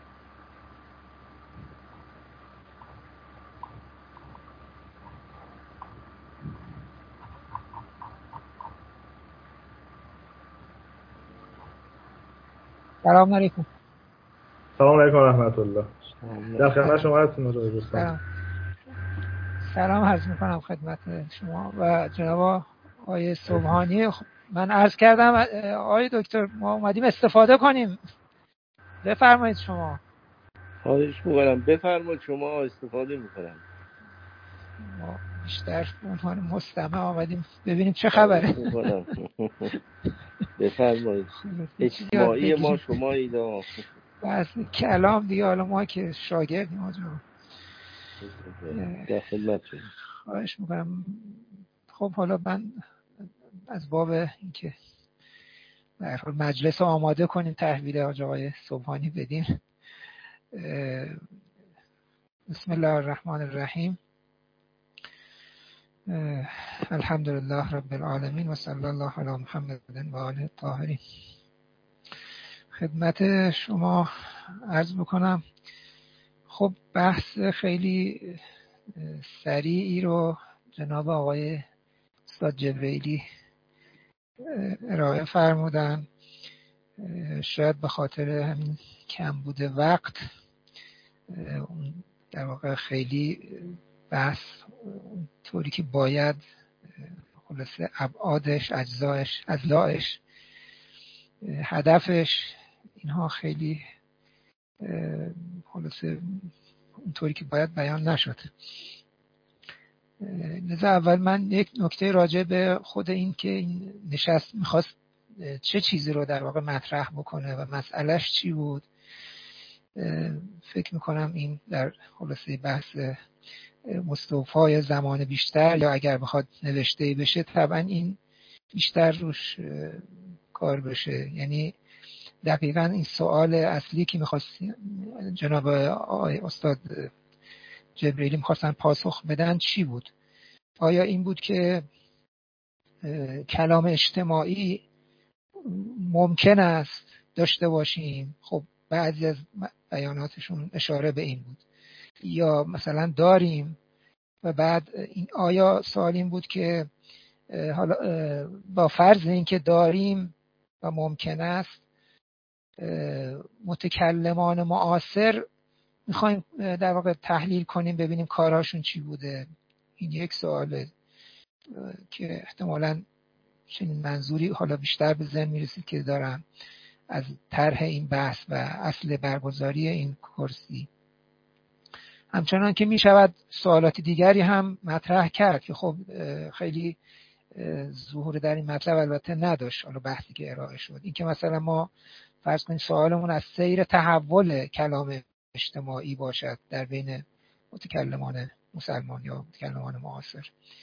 سلام علیکم. سلام علیکم و رحمت الله. در خدمت شما هستیم آقای دوستان. سلام عرض میکنم خدمت شما و جناب آقای صبحانی. من عرض کردم آقای دکتر ما اومدیم استفاده کنیم. بفرمایید شما. خواهش میکنم بفرمایید شما استفاده میکنم. بیشتر به عنوان مستمع آمدیم ببینیم چه خبره. بفرمایید. اجتماعی ما شمایید. بس کلام دیگه، حالا ما که شاگردیم آجا در خدمتتون. خواهش میکنم. خب حالا من از باب اینکه به هر حال مجلس رو آماده کنیم تحویل آقای صبحانی بدیم، بسم الله الرحمن الرحیم. الحمدلله رب العالمین و صلی الله علی محمد و آله الطاهرین. خدمت شما عرض بکنم. خب بحث خیلی سریعی رو جناب آقای استاد جبریلی ارائه فرمودن. شاید به خاطر همین کم بوده وقت در واقع خیلی بحث طوری که باید، خلاصه ابعادش، اجزایش، اضلاعش، هدفش، اینها خیلی خلاصه اونطوری که باید بیان نشد. لذا اول من یک نکته راجع به خود این که این نشست میخواست چه چیزی رو در واقع مطرح بکنه و مسئلهش چی بود، فکر میکنم این در خلاصه بحث مستوفای زمان بیشتر، یا اگر بخواد نوشته بشه طبعا این بیشتر روش کار بشه. یعنی دقیقاً این سوال اصلی که میخواست جناب استاد جبریلی میخواستن پاسخ بدن چی بود؟ آیا این بود که کلام اجتماعی ممکن است داشته باشیم؟ خب بعضی از بیاناتشون اشاره به این بود. یا مثلا داریم و بعد این آیا سوال این بود که حالا با فرض این که داریم و ممکن است، متکلمان معاصر میخوایم در واقع تحلیل کنیم ببینیم کارهاشون چی بوده؟ این یک سواله که احتمالاً چنین منظوری حالا بیشتر به ذهن میرسید که دارم از طرح این بحث و اصل برگزاری این کرسی. همچنان که میشود سوالات دیگری هم مطرح کرد که خب خیلی ظهور در این مطلب البته نداشت. حالا بحثی که ارائه شد این که مثلا ما فرض کنیم سوالمون از سیر تحول کلام اجتماعی باشد در بین متکلمان مسلمان یا متکلمان معاصر،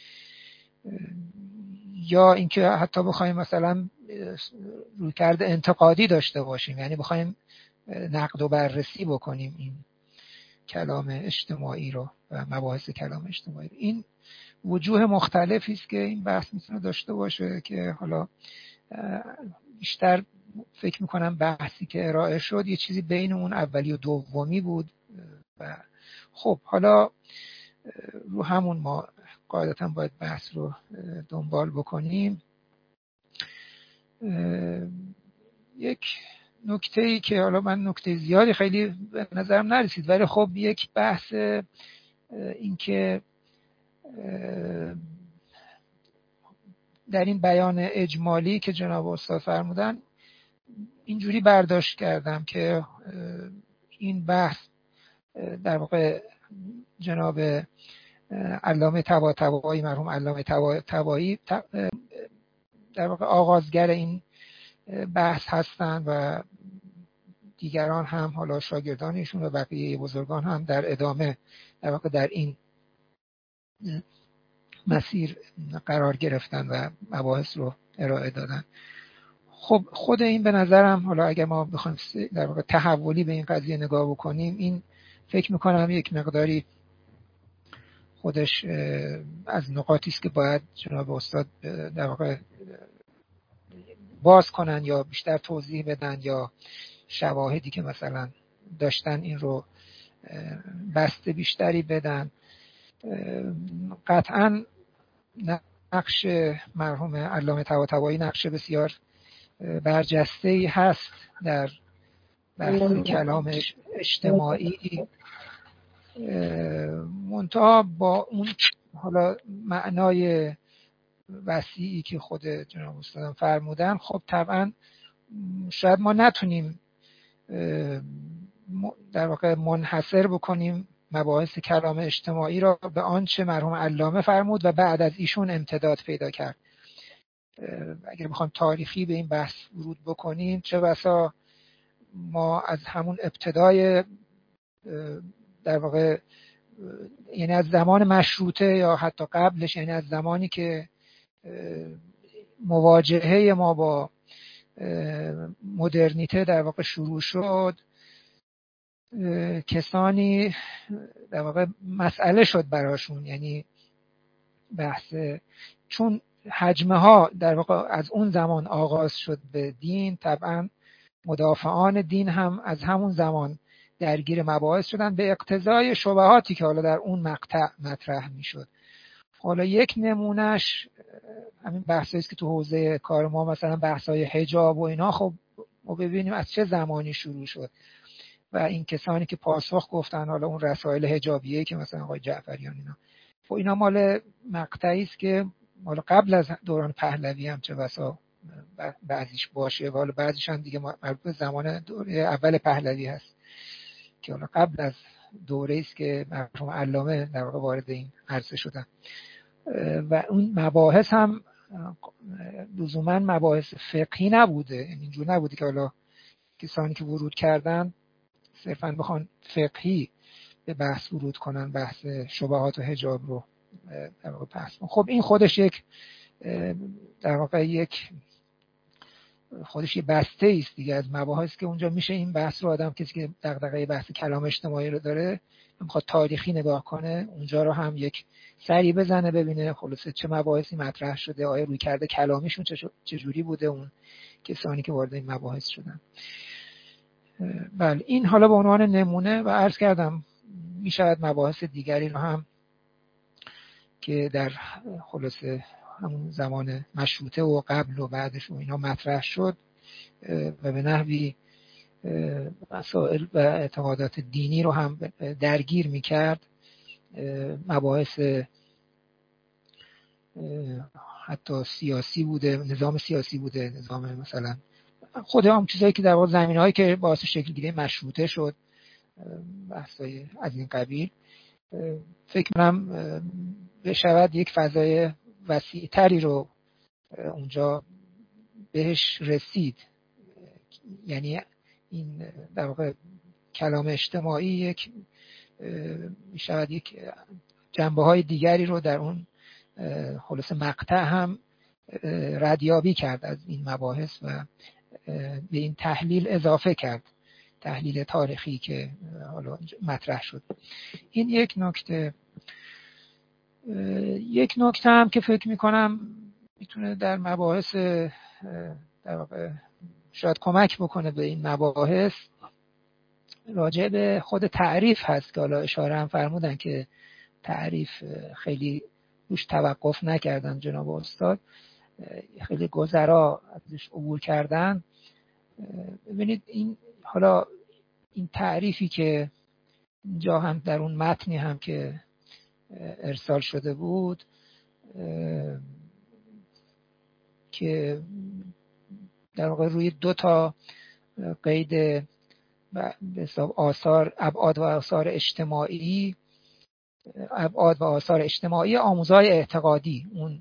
یا اینکه حتی بخوایم مثلا رویکرد انتقادی داشته باشیم، یعنی بخوایم نقد و بررسی بکنیم این کلام اجتماعی رو و مباحث کلام اجتماعی رو. این وجوه مختلفی است که این بحث میتونه داشته باشه که حالا بیشتر فکر میکنم بحثی که ارائه شد یه چیزی بین اون اولی و دومی بود و خب حالا رو همون ما قاعدتا باید بحث رو دنبال بکنیم. یک نکته‌ای که حالا من نکته زیادی خیلی به نظرم نرسید، ولی خب یک بحث این که در این بیان اجمالی که جناب استاد فرمودن اینجوری برداشت کردم که این بحث در واقع جناب علامه طباطبایی، مرحوم علامه طباطبایی در واقع آغازگر این بحث هستند و دیگران هم حالا شاگردان ایشون و بقیه بزرگان هم در ادامه در واقع در این مسیر قرار گرفتن و مباحث رو ارائه دادن. خب خود این به نظرم حالا اگر ما بخوایم در واقع تحولی به این قضیه نگاه بکنیم، این فکر میکنم یک مقداری خودش از نقاطی است که باید جناب استاد در واقع باز کنن یا بیشتر توضیح بدن یا شواهدی که مثلا داشتن این رو بسته بیشتری بدن. قطعا نقش مرحوم علامه طباطبایی نقش بسیار برجسته‌ای هست در بحث کلام اجتماعی، منتها با اون حالا معنای وسیعی که خود جناب استاد فرمودن، خب طبعا شاید ما نتونیم در واقع منحصر بکنیم مباحث کلام اجتماعی را به آنچه مرحوم علامه فرمود و بعد از ایشون امتداد پیدا کرد. اگر بخوام تاریخی به این بحث ورود بکنیم، چه بسا ما از همون ابتدای در واقع یعنی از زمان مشروطه یا حتی قبلش، یعنی از زمانی که مواجهه ما با مدرنیته در واقع شروع شد، کسانی در واقع مسئله شد براشون، یعنی بحث، چون حجمه ها در واقع از اون زمان آغاز شد به دین، طبعا مدافعان دین هم از همون زمان درگیر مباحث شدن به اقتضای شبهاتی که حالا در اون مقطع مطرح می شد. حالا یک نمونش همین بحثایی است که تو حوزه کار ما، مثلا بحثای حجاب و اینا، خب ما ببینیم از چه زمانی شروع شد و این کسانی که پاسخ گفتن، حالا اون رسائل حجابیه که مثلا آقای جعفریان اینا، خب اینا مال مقطعی است که مال قبل از دوران پهلوی هم چه بسا بعضیش باشه، و حالا بعضیش هم دیگه مربوط به زمان دوره اول پهلوی هست که حالا قبل از دوره است که مرحوم علامه در واقع وارد این عرصه شدن. و اون مباحث هم لزوما مباحث فقهی نبوده، اینجور نبوده که حالا کسانی که ورود کردن صرفا بخوان فقهی به بحث ورود کنن، بحث شبهات و حجاب رو در واقع بحث کنن. خب این خودش یک در واقع یک خودش یه بسته است دیگه از مباحث که اونجا میشه این بحث رو آدم، کسی که دغدغه بحث کلام اجتماعی رو داره، میخواد تاریخی نگاه کنه، اونجا رو هم یک سری بزنه ببینه خلاصه چه مباحثی مطرح شده، آیا روی کرده کلامیشون چجوری بوده اون کسانی که وارد این مباحث شدن. بله، این حالا به عنوان نمونه و عرض کردم میشود مباحث دیگری رو هم که در خلاصه همون زمان مشروطه و قبل و بعدش و اینا مطرح شد و به نحوی مسائل و اعتقادات دینی رو هم درگیر میکرد، مباحث حتی سیاسی بوده، نظام سیاسی بوده، نظام مثلا خود هم چیزایی که در واقع زمینه‌هایی که باعث شکل گیری مشروطه شد، بحثای از این قبیل، فکر کنم بشود یک فضای وسیع‌تری رو اونجا بهش رسید. یعنی این در واقع کلام اجتماعی یک میشود یک جنبه‌های دیگری رو در اون خلاص مقطع هم ردیابی کرد از این مباحث و به این تحلیل اضافه کرد، تحلیل تاریخی که حالا مطرح شد. این یک نکته. یک نکته هم که فکر میکنم میتونه در مباحث در واقع شاید کمک بکنه به این مباحث، راجع به خود تعریف هست که حالا اشاره هم فرمودن که تعریف خیلی روش توقف نکردن جناب استاد، خیلی گذرا ازش عبور کردن. ببینید این حالا این تعریفی که اینجا هم در اون متنی هم که ارسال شده بود که در واقع روی دو تا قید به حساب آثار، ابعاد و آثار اجتماعی، ابعاد و آثار اجتماعی آموزهای اعتقادی، اون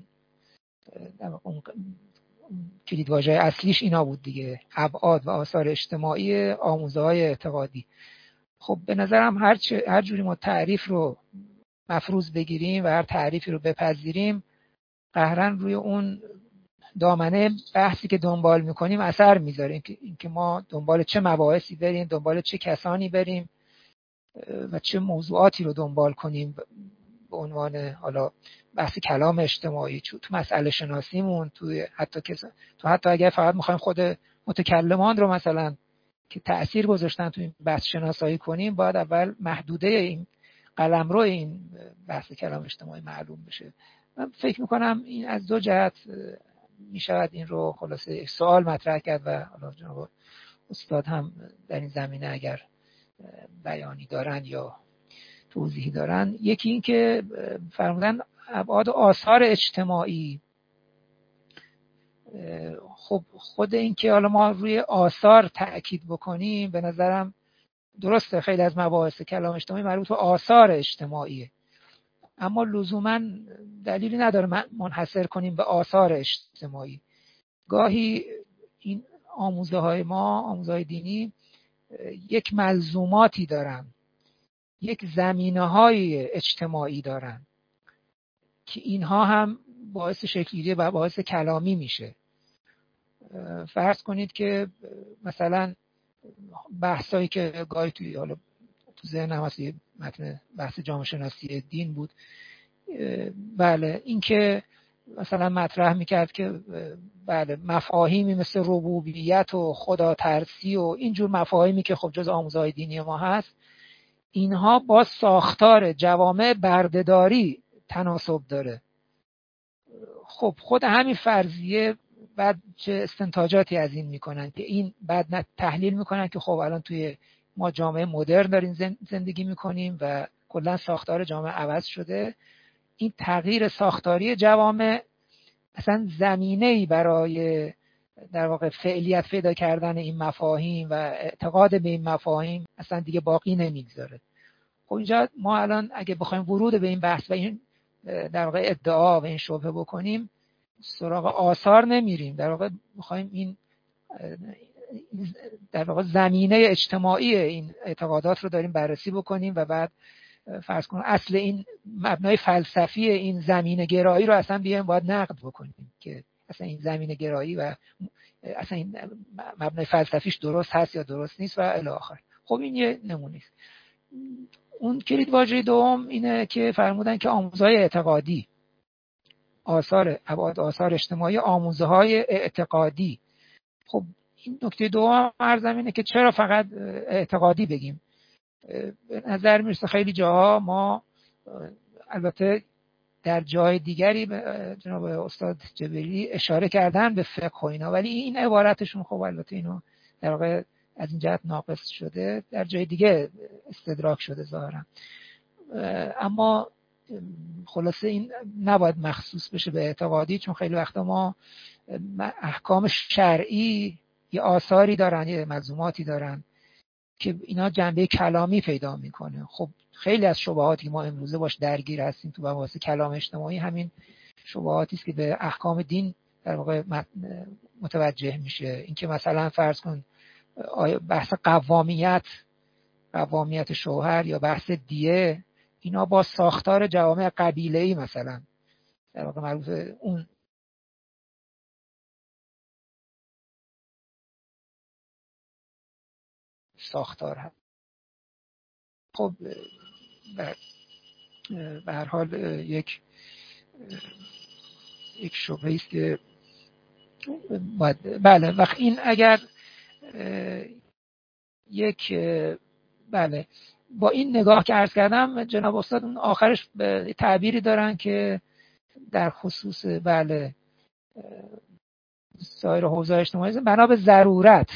کلیدواژه اصلیش اینا بود دیگه، ابعاد و آثار اجتماعی آموزهای اعتقادی. خب به نظرم هر جوری ما تعریف رو مفروض بگیریم و هر تعریفی رو بپذیریم، قهرن روی اون دامنه بحثی که دنبال میکنیم اثر میذاره، اینکه ما دنبال چه مباحثی بریم، دنبال چه کسانی بریم و چه موضوعاتی رو دنبال کنیم به عنوان حالا بحث کلام اجتماعی، تو مسئله شناسیمون، تو حتی اگر فقط میخوایم خود متکلمان رو مثلا که تأثیر گذاشتن تو این بحث شناسایی کنیم، باید اول محدوده این قلمرو این بحث کلام اجتماعی معلوم بشه. من فکر میکنم این از دو جهت میشود این رو خلاصه سوال مطرح کرد و حالا جناب استاد هم در این زمینه اگر بیانی دارن یا توضیحی دارن. یکی این که فرمودن ابعاد آثار اجتماعی. خب خود این که حالا ما روی آثار تأکید بکنیم به نظرم درسته خیلی از مباحث کلام اجتماعی مربوط به آثار اجتماعیه، اما لزوما دلیلی نداره منحصر کنیم به آثار اجتماعی. گاهی این آموزه های ما، آموزه های دینی، یک ملزوماتی دارن، یک زمینه های اجتماعی دارن که اینها هم باعث شکل‌گیری و باعث کلامی میشه. فرض کنید که مثلا بحثایی که گاهی تو ذهنم هست، متن بحث جامعه شناسی دین بود، بله، این که مثلا مطرح میکرد که بله مفاهیمی مثل ربوبیت و خداترسی و اینجور مفاهیمی که خب جز آموزه‌های دینی ما هست، اینها با ساختار جوامع بردهداری تناسب داره. خب خود همین فرضیه بعد چه استنتاجاتی از این میکنن که این بعد تحلیل میکنن که خب الان توی ما جامعه مدرن داریم زندگی میکنیم و کلا ساختار جامعه عوض شده. این تغییر ساختاری جوامع اصلا زمینه‌ای برای در واقع فعلیت پیدا کردن این مفاهیم و اعتقاد به این مفاهیم اصلا دیگه باقی نمیگذاره. خب اینجا ما الان اگه بخوایم ورود به این بحث و این در واقع ادعا و این شبهه بکنیم، سراغ آثار نمیریم، در واقع میخوایم این در واقع زمینه اجتماعی این اعتقادات رو داریم بررسی بکنیم و بعد فرض کن اصل این مبنای فلسفی این زمینه گرایی رو اصلا بیایم باید نقد بکنیم که اصلا این زمینه گرایی و اصلا این مبنای فلسفیش درست هست یا درست نیست و الی آخر. خب این یه نمونه است. اون کلید واژه دوم اینه که فرمودن که آموزه‌های اعتقادی، ابعاد آثار اجتماعی، آموزه‌های اعتقادی. خب این نکته دوم عرضم اینه که چرا فقط اعتقادی بگیم؟ به نظر میرسه خیلی جاها ما، البته در جای دیگری جناب استاد جبری اشاره کردن به فقه و اینا، ولی این عبارتشون خب البته اینو در واقع از این جهت ناقص شده، در جای دیگه استدراک شده ظاهرا. اما خلاصه این نباید مخصوص بشه به اعتقادی، چون خیلی وقتا ما احکام شرعی یه آثاری دارن، یه ملزوماتی دارن که اینا جنبه کلامی پیدا میکنه. خب خیلی از شبهاتی ما امروزه باش درگیر هستیم تو مباحث کلام اجتماعی همین شبهاتی است که به احکام دین در واقع متوجه میشه. اینکه مثلا فرض کن بحث قوامیت شوهر یا بحث دیه، اینا با ساختار جوامع قبیله‌ای مثلا در واقع مربوط اون ساختار هست. خب به هر حال یک شبهه است که بله وقت این اگر یک بله با این نگاه که عرض کردم جناب استاد اون آخرش تعبیری دارن که در خصوص بله سایر حوزه‌های اجتماعی بنا به ضرورت،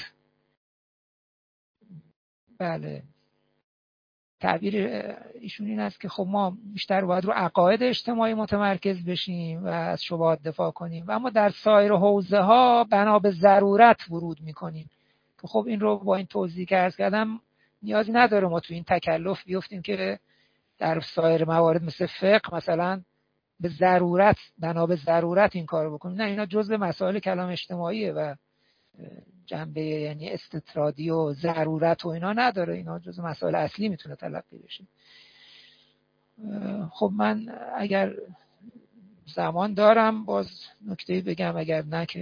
بله تعبیر ایشون این است که خب ما بیشتر باید رو عقاید اجتماعی متمرکز بشیم و از شبهات دفاع کنیم و اما در سایر حوزه ها بنا به ضرورت ورود میکنیم که خب این رو با این توضیح که عرض کردم نیازی نداره ما تو این تکلف بیفتیم که در سایر موارد مثل فقه مثلا به ضرورت بنا به ضرورت این کار بکنیم. نه، اینا جزء مسائل کلام اجتماعیه و جنبه یعنی استطرادی و ضرورت و اینا نداره، اینا جزء مسائل اصلی میتونه تلقی بشه. خب من اگر زمان دارم باز نکته‌ای بگم، اگر نه که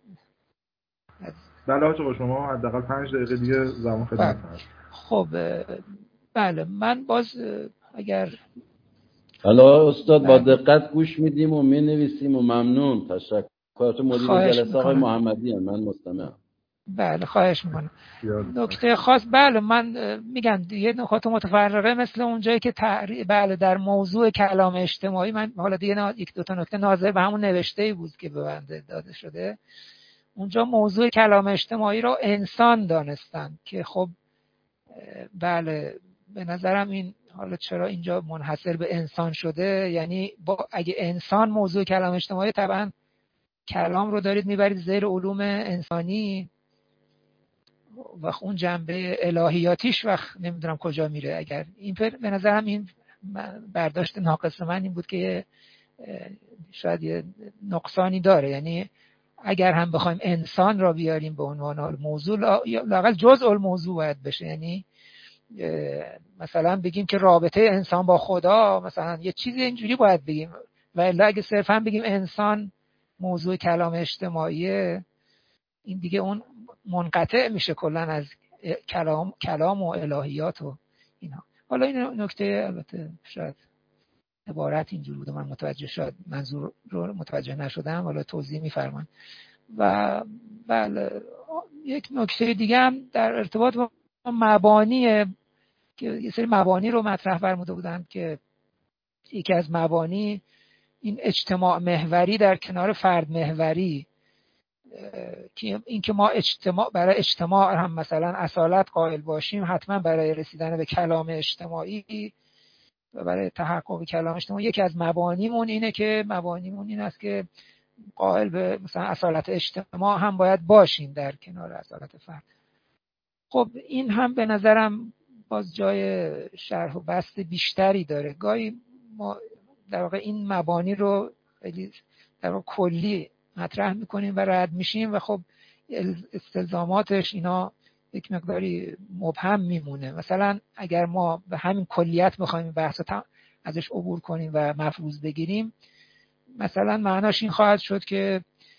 بله آقا شما حداقل 5 دقیقه دیگه زمان خدمت هست. خب بله من باز اگر حالا استاد با دقت گوش میدیم و مینویسیم و ممنون. تشکر. مدیر جلسه آقای محمدی هم. من مستمعم. بله خواهش میکنم. نکته خاص بله من میگم یه نکات متفرقه مثل اونجایی که بله در موضوع کلام اجتماعی من حالا دیگه یک دو تا نکته ناظر به همون نوشته‌ای بود که به بنده داده شده. اونجا موضوع کلام اجتماعی رو انسان دانستن که خب بله به نظرم این حالا چرا اینجا منحصر به انسان شده، یعنی اگه انسان موضوع کلام اجتماعی طبعا کلام رو دارید میبرید زیر علوم انسانی. وقت اون جنبه الهیاتیش وقت نمیدونم کجا میره. اگر این به نظرم این برداشت ناقص من این بود که شاید یه نقصانی داره. یعنی اگر هم بخوایم انسان را بیاریم به عنوان موضوع، لااقل جزء الموضوع باید بشه. یعنی مثلا بگیم که رابطه انسان با خدا مثلا یه چیزی اینجوری باید بگیم، و الا اگه صرفا بگیم انسان موضوع کلام اجتماعیه، این دیگه اون منقطع میشه کلا از کلام و الهیات و اینا. حالا این نکته البته شاید عبارت اینجوری بوده، من متوجه شاید منظور رو متوجه نشدم، حالا توضیح میفرمان. و بله یک نکته دیگه هم در ارتباط با مبانی که یه سری مبانی رو مطرح فرموده بودن که یکی از مبانی این اجتماع محوری در کنار فرد محوری، که این که ما برای اجتماع هم مثلا اصالت قائل باشیم، حتما برای رسیدن به کلام اجتماعی و برای تحقق کلام اجتماعی یکی از مبانیمون این است که قائل به مثلا اصالت اجتماع هم باید باشیم در کنار اصالت فرد. خب این هم به نظرم باز جای شرح و بسط بیشتری داره. گاهی ما در واقع این مبانی رو خیلی در واقع کلی مطرح میکنیم و رد میشیم و خب استلزاماتش اینا یک مقداری مبهم میمونه. مثلا اگر ما به همین کلیت بخوایم بحث ازش عبور کنیم و مفروض بگیریم، مثلا معناش این خواهد شد که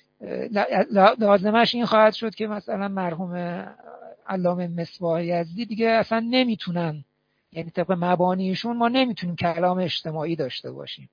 لازمش این خواهد شد که مثلا مرحوم علامه مصباح یزدی دیگه اصلا نمیتونن، یعنی طبق مبانیشون ما نمیتونیم کلام اجتماعی داشته باشیم.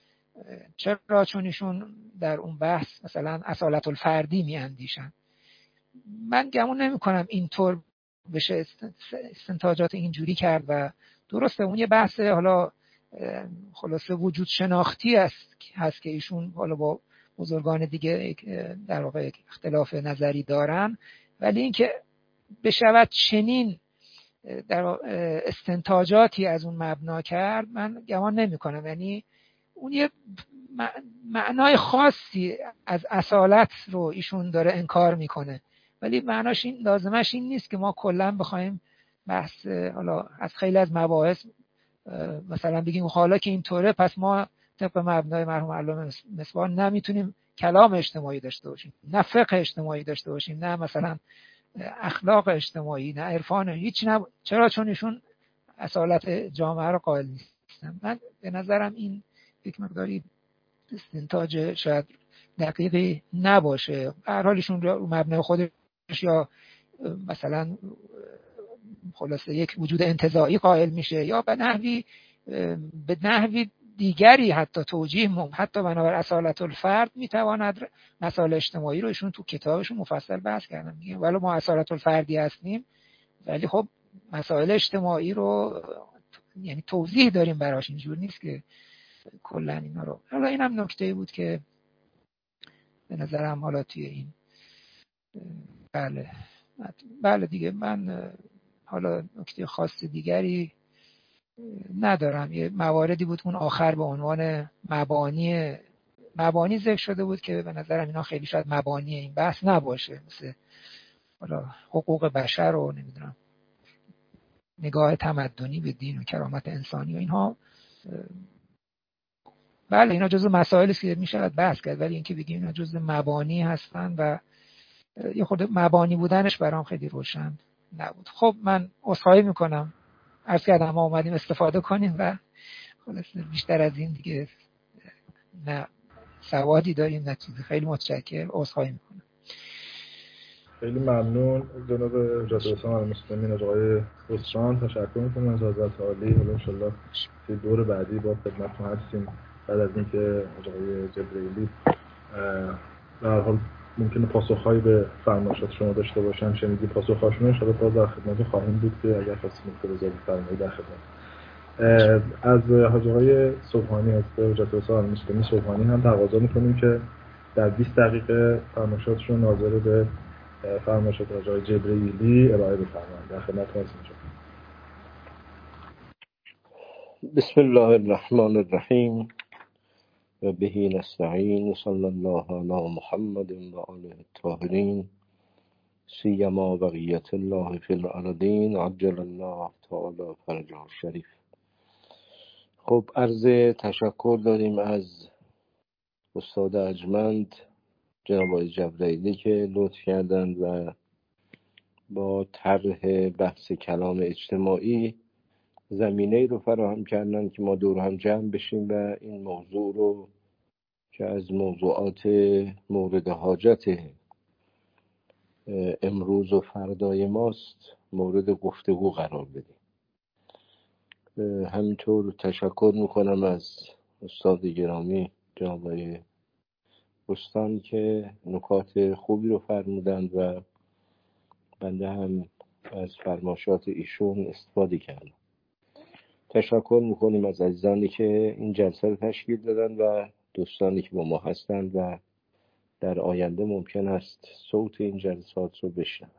چرا؟ چون ایشون در اون بحث مثلا اصالت الفردی میاندیشن. من گمون نمی کنم اینطور بشه استنتاجات اینجوری کرد و درسته اون یه بحث حالا خلاصه وجود شناختی هست که ایشون حالا با بزرگان دیگه در واقع اختلاف نظری دارن، ولی اینکه بشود چنین در استنتاجاتی از اون مبنا کرد من گمان نمی کنم. یعنی اون یه معنای خاصی از اصالت رو ایشون داره انکار میکنه، ولی معناش این لازمش این نیست که ما کلا بخوایم بحث حالا از خیلی از مباحث مثلا بگیم حالا که اینطوره پس ما طبق مبنای مرحوم علامه مصباح نمیتونیم کلام اجتماعی داشته باشیم، نه فقه اجتماعی داشته باشیم، نه مثلا اخلاق اجتماعی، نه عرفان، هیچ نه. چرا؟ چون ایشون اصالت جامعه رو قائل نیستن. من به نظرم این یک مقداری استنتاج شاید دقیقی نباشه. هر حال ایشون رو مبنای خودش یا مثلا خلاصه یک وجود انتزاعی قائل میشه یا به نحوی دیگری حتی توجیه حتی بنابر اصالت الفرد میتواند مسائل اجتماعی رو ایشون تو کتابشون مفصل بحث کردن. میگن ولی ما اصالت الفردی هستیم ولی خب مسائل اجتماعی رو یعنی توضیح داریم براش، اینجور نیست که کلا اینا رو. حالا اینم نکته بود که به نظرم حالا توی این بله دیگه من حالا نکته خاص دیگری ندارم. یه مواردی بود اون آخر به عنوان مبانی ذکر شده بود که به نظرم اینا خیلی شاید مبانی این بحث نباشه، مثل حالا حقوق بشر و نمیدونم نگاه تمدنی به دین و کرامت انسانی و اینها. بله اینا جزو مسائلی است که میشه بحث کرد، ولی اینکه بگیم اینا جزو مبانی هستن و یه خود مبانی بودنش برام خیلی روشن نبود. خب من عذرخواهی میکنم، عرض کردم ما اومدیم استفاده کنیم و خلاصه بیشتر از این دیگه نه سوادی داریم نه چیزی. خیلی متشکرم، عذرخواهی میکنم. خیلی ممنون جناب حضرت حسام المسلمین از آقای خسران. تشکر میکنم از حضرت عالی. حالا انشالله توی دور بعدی با خدمتتون هستیم بعد از اینکه آقای جبرئیلی به هر حال ممکنه پاسخهایی به فرمایشات شما داشته باشن، شنیدی پاسخهاشون ان شاءالله باز در خدمت خواهیم بود که اگر خواستید نکته بزنید فرمایید در خدمت. از حاج آقای صبحانی از حضرت حسام المسلمین صبحانی هم تقاضا میکنیم که در 20 دقیقه فرمایشاتشون ناظر به فرمایشات حاج آقای جبرئیلی ارائه بفرمایید. در خدمت هستیم. بسم الله الرحمن الرحیم و بهی نستعین. صلی الله علی محمد و آله الطاهرین. سیما بقیت الله فی الارضین عجل الله تعالی فرجه الشریف. خب عرض تشکر داریم از استاد ارجمند جناب آقای جبرائیلی که لطف کردند و با طرح بحث کلام اجتماعی زمینه‌ای رو فراهم کردن که ما دور هم جمع بشیم و این موضوع رو که از موضوعات مورد حاجت امروز و فردای ماست مورد گفتگو قرار بدیم. همینطور تشکر میکنم از استاد گرامی جناب آقای بستان که نکات خوبی رو فرمودند و بنده هم از فرمایشات ایشون استفاده کردم. تشکر میکنیم از عزیزانی که این جلسه رو تشکیل دادن و دوستانی که با ما هستند و در آینده ممکن است صوت این جلسات رو بشنوند.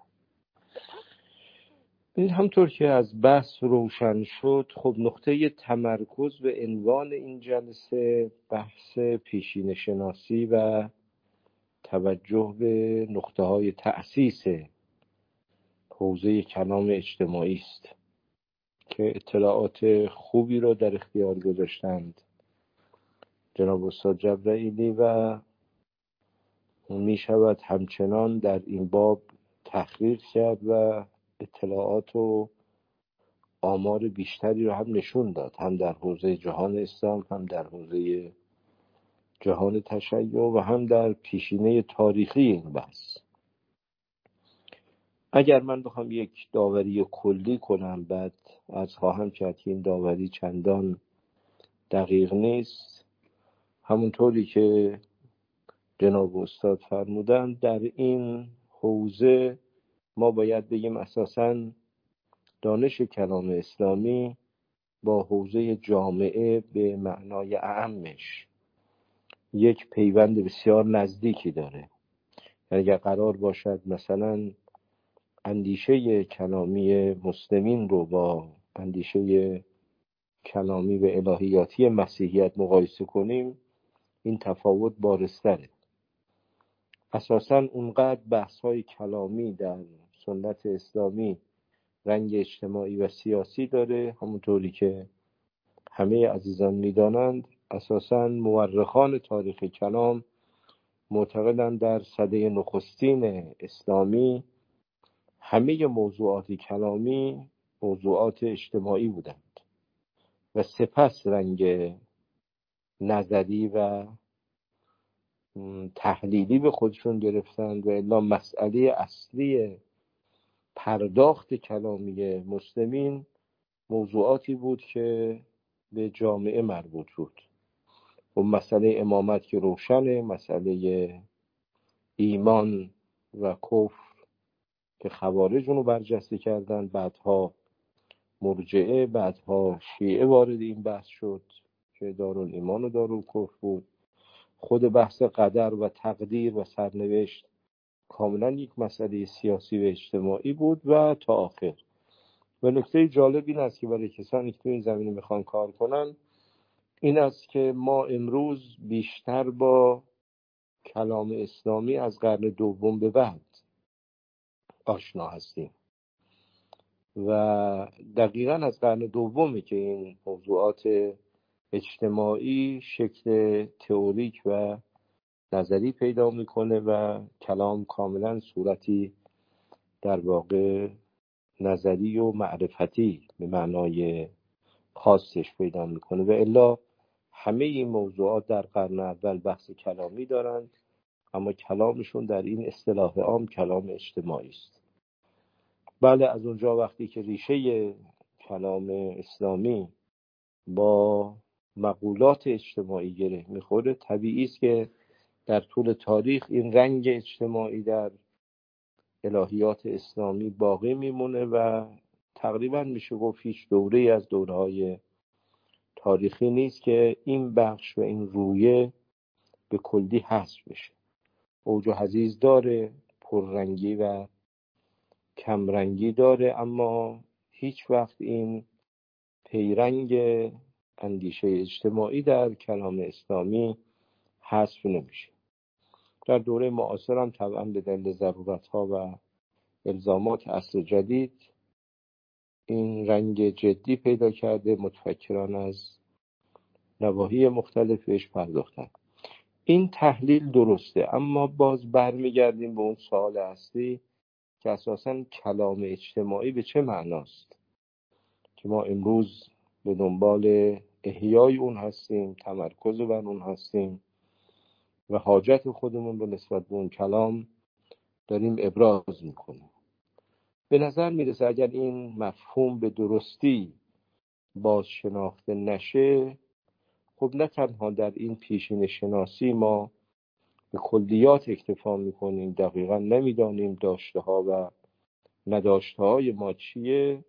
همطور که از بحث روشن شد، خب نقطه تمرکز و عنوان این جلسه بحث پیشینه شناسی و توجه به نقطه های تأسیس حوزه کلام اجتماعی است که اطلاعات خوبی را در اختیار گذاشتند جناب استاد جبرائیلی و می شود همچنان در این باب تحقیق کرد و اطلاعات و آمار بیشتری رو هم نشون داد، هم در حوزه جهان اسلام، هم در حوزه جهان تشیع و هم در پیشینه تاریخی این بحث. اگر من بخوام یک داوری کلی کنم، بعد از خواهم کرد که این داوری چندان دقیق نیست، همونطوری که جناب استاد فرمودن در این حوزه ما باید بگیم اساساً دانش کلام اسلامی با حوزه جامعه به معنای اعمش یک پیوند بسیار نزدیکی داره. یعنی اگر قرار باشد مثلا اندیشه کلامی مسلمین رو با اندیشه کلامی و الهیاتی مسیحیت مقایسه کنیم، این تفاوت بارزتره. اساساً اونقدر بحث‌های کلامی در سنت اسلامی رنگ اجتماعی و سیاسی داره، همونطوری که همه عزیزان می‌دانند. اساساً مورخان تاریخ کلام معتقدند در سده نخستین اسلامی همه موضوعات کلامی موضوعات اجتماعی بودند و سپس رنگ نظری و تحلیلی به خودشون گرفتند و الا مسئله اصلی پرداخت کلامی مسلمین موضوعاتی بود که به جامعه مربوط بود. و مسئله امامت که روشنه، مسئله ایمان و کفر که خوارج اونو برجسته کردن، بعدها مرجعه، بعدها شیعه وارد این بحث شد که دارالایمان و دارالکفر بود. خود بحث قدر و تقدیر و سرنوشت کاملا یک مسئله سیاسی و اجتماعی بود و تا آخر. و نکته جالب این است که برای کسانی که تو این زمینه میخوان کار کنن این است که ما امروز بیشتر با کلام اسلامی از قرن دوم به بعد آشنا هستیم و دقیقاً از قرن دومی که این موضوعات اجتماعی شکل تئوریک و نظری پیدا میکنه و کلام کاملا صورتی در واقع نظری و معرفتی به معنای خاصش پیدا میکنه و الا همه این موضوعات در قرن اول بحث کلامی دارند، اما کلامشون در این اصطلاح عام کلام اجتماعی است. بله، از اونجا وقتی که ریشه کلام اسلامی با مقولات اجتماعی گره میخوره، طبیعی است که در طول تاریخ این رنگ اجتماعی در الهیات اسلامی باقی میمونه و تقریبا میشه گفت هیچ دوره‌ای از دوره‌های تاریخی نیست که این بخش و این رویه به کلی حذف بشه. اوج و حضیض داره، پررنگی و کمرنگی داره، اما هیچ وقت این پیرنگ اندیشه اجتماعی در کلام اسلامی حذف نمیشه. در دوره معاصر هم طبعا به دلیل ضرورت‌ها و الزامات عصر جدید این رنگ جدی پیدا کرده، متفکران از نواحی مختلف بهش پرداختن. این تحلیل درسته، اما باز برمیگردیم به اون سوال اصلی که اساساً کلام اجتماعی به چه معناست که ما امروز به دنبال احیای اون هستیم، تمرکز بر اون هستیم و حاجت خودمون رو نسبت به اون کلام داریم ابراز میکنیم. به نظر میرسه اگر این مفهوم به درستی باز شناخته نشه، خب نه تنها در این پیشین شناسی ما به کلیات اکتفا میکنیم، دقیقا نمیدانیم داشته ها و نداشته های ما چیه،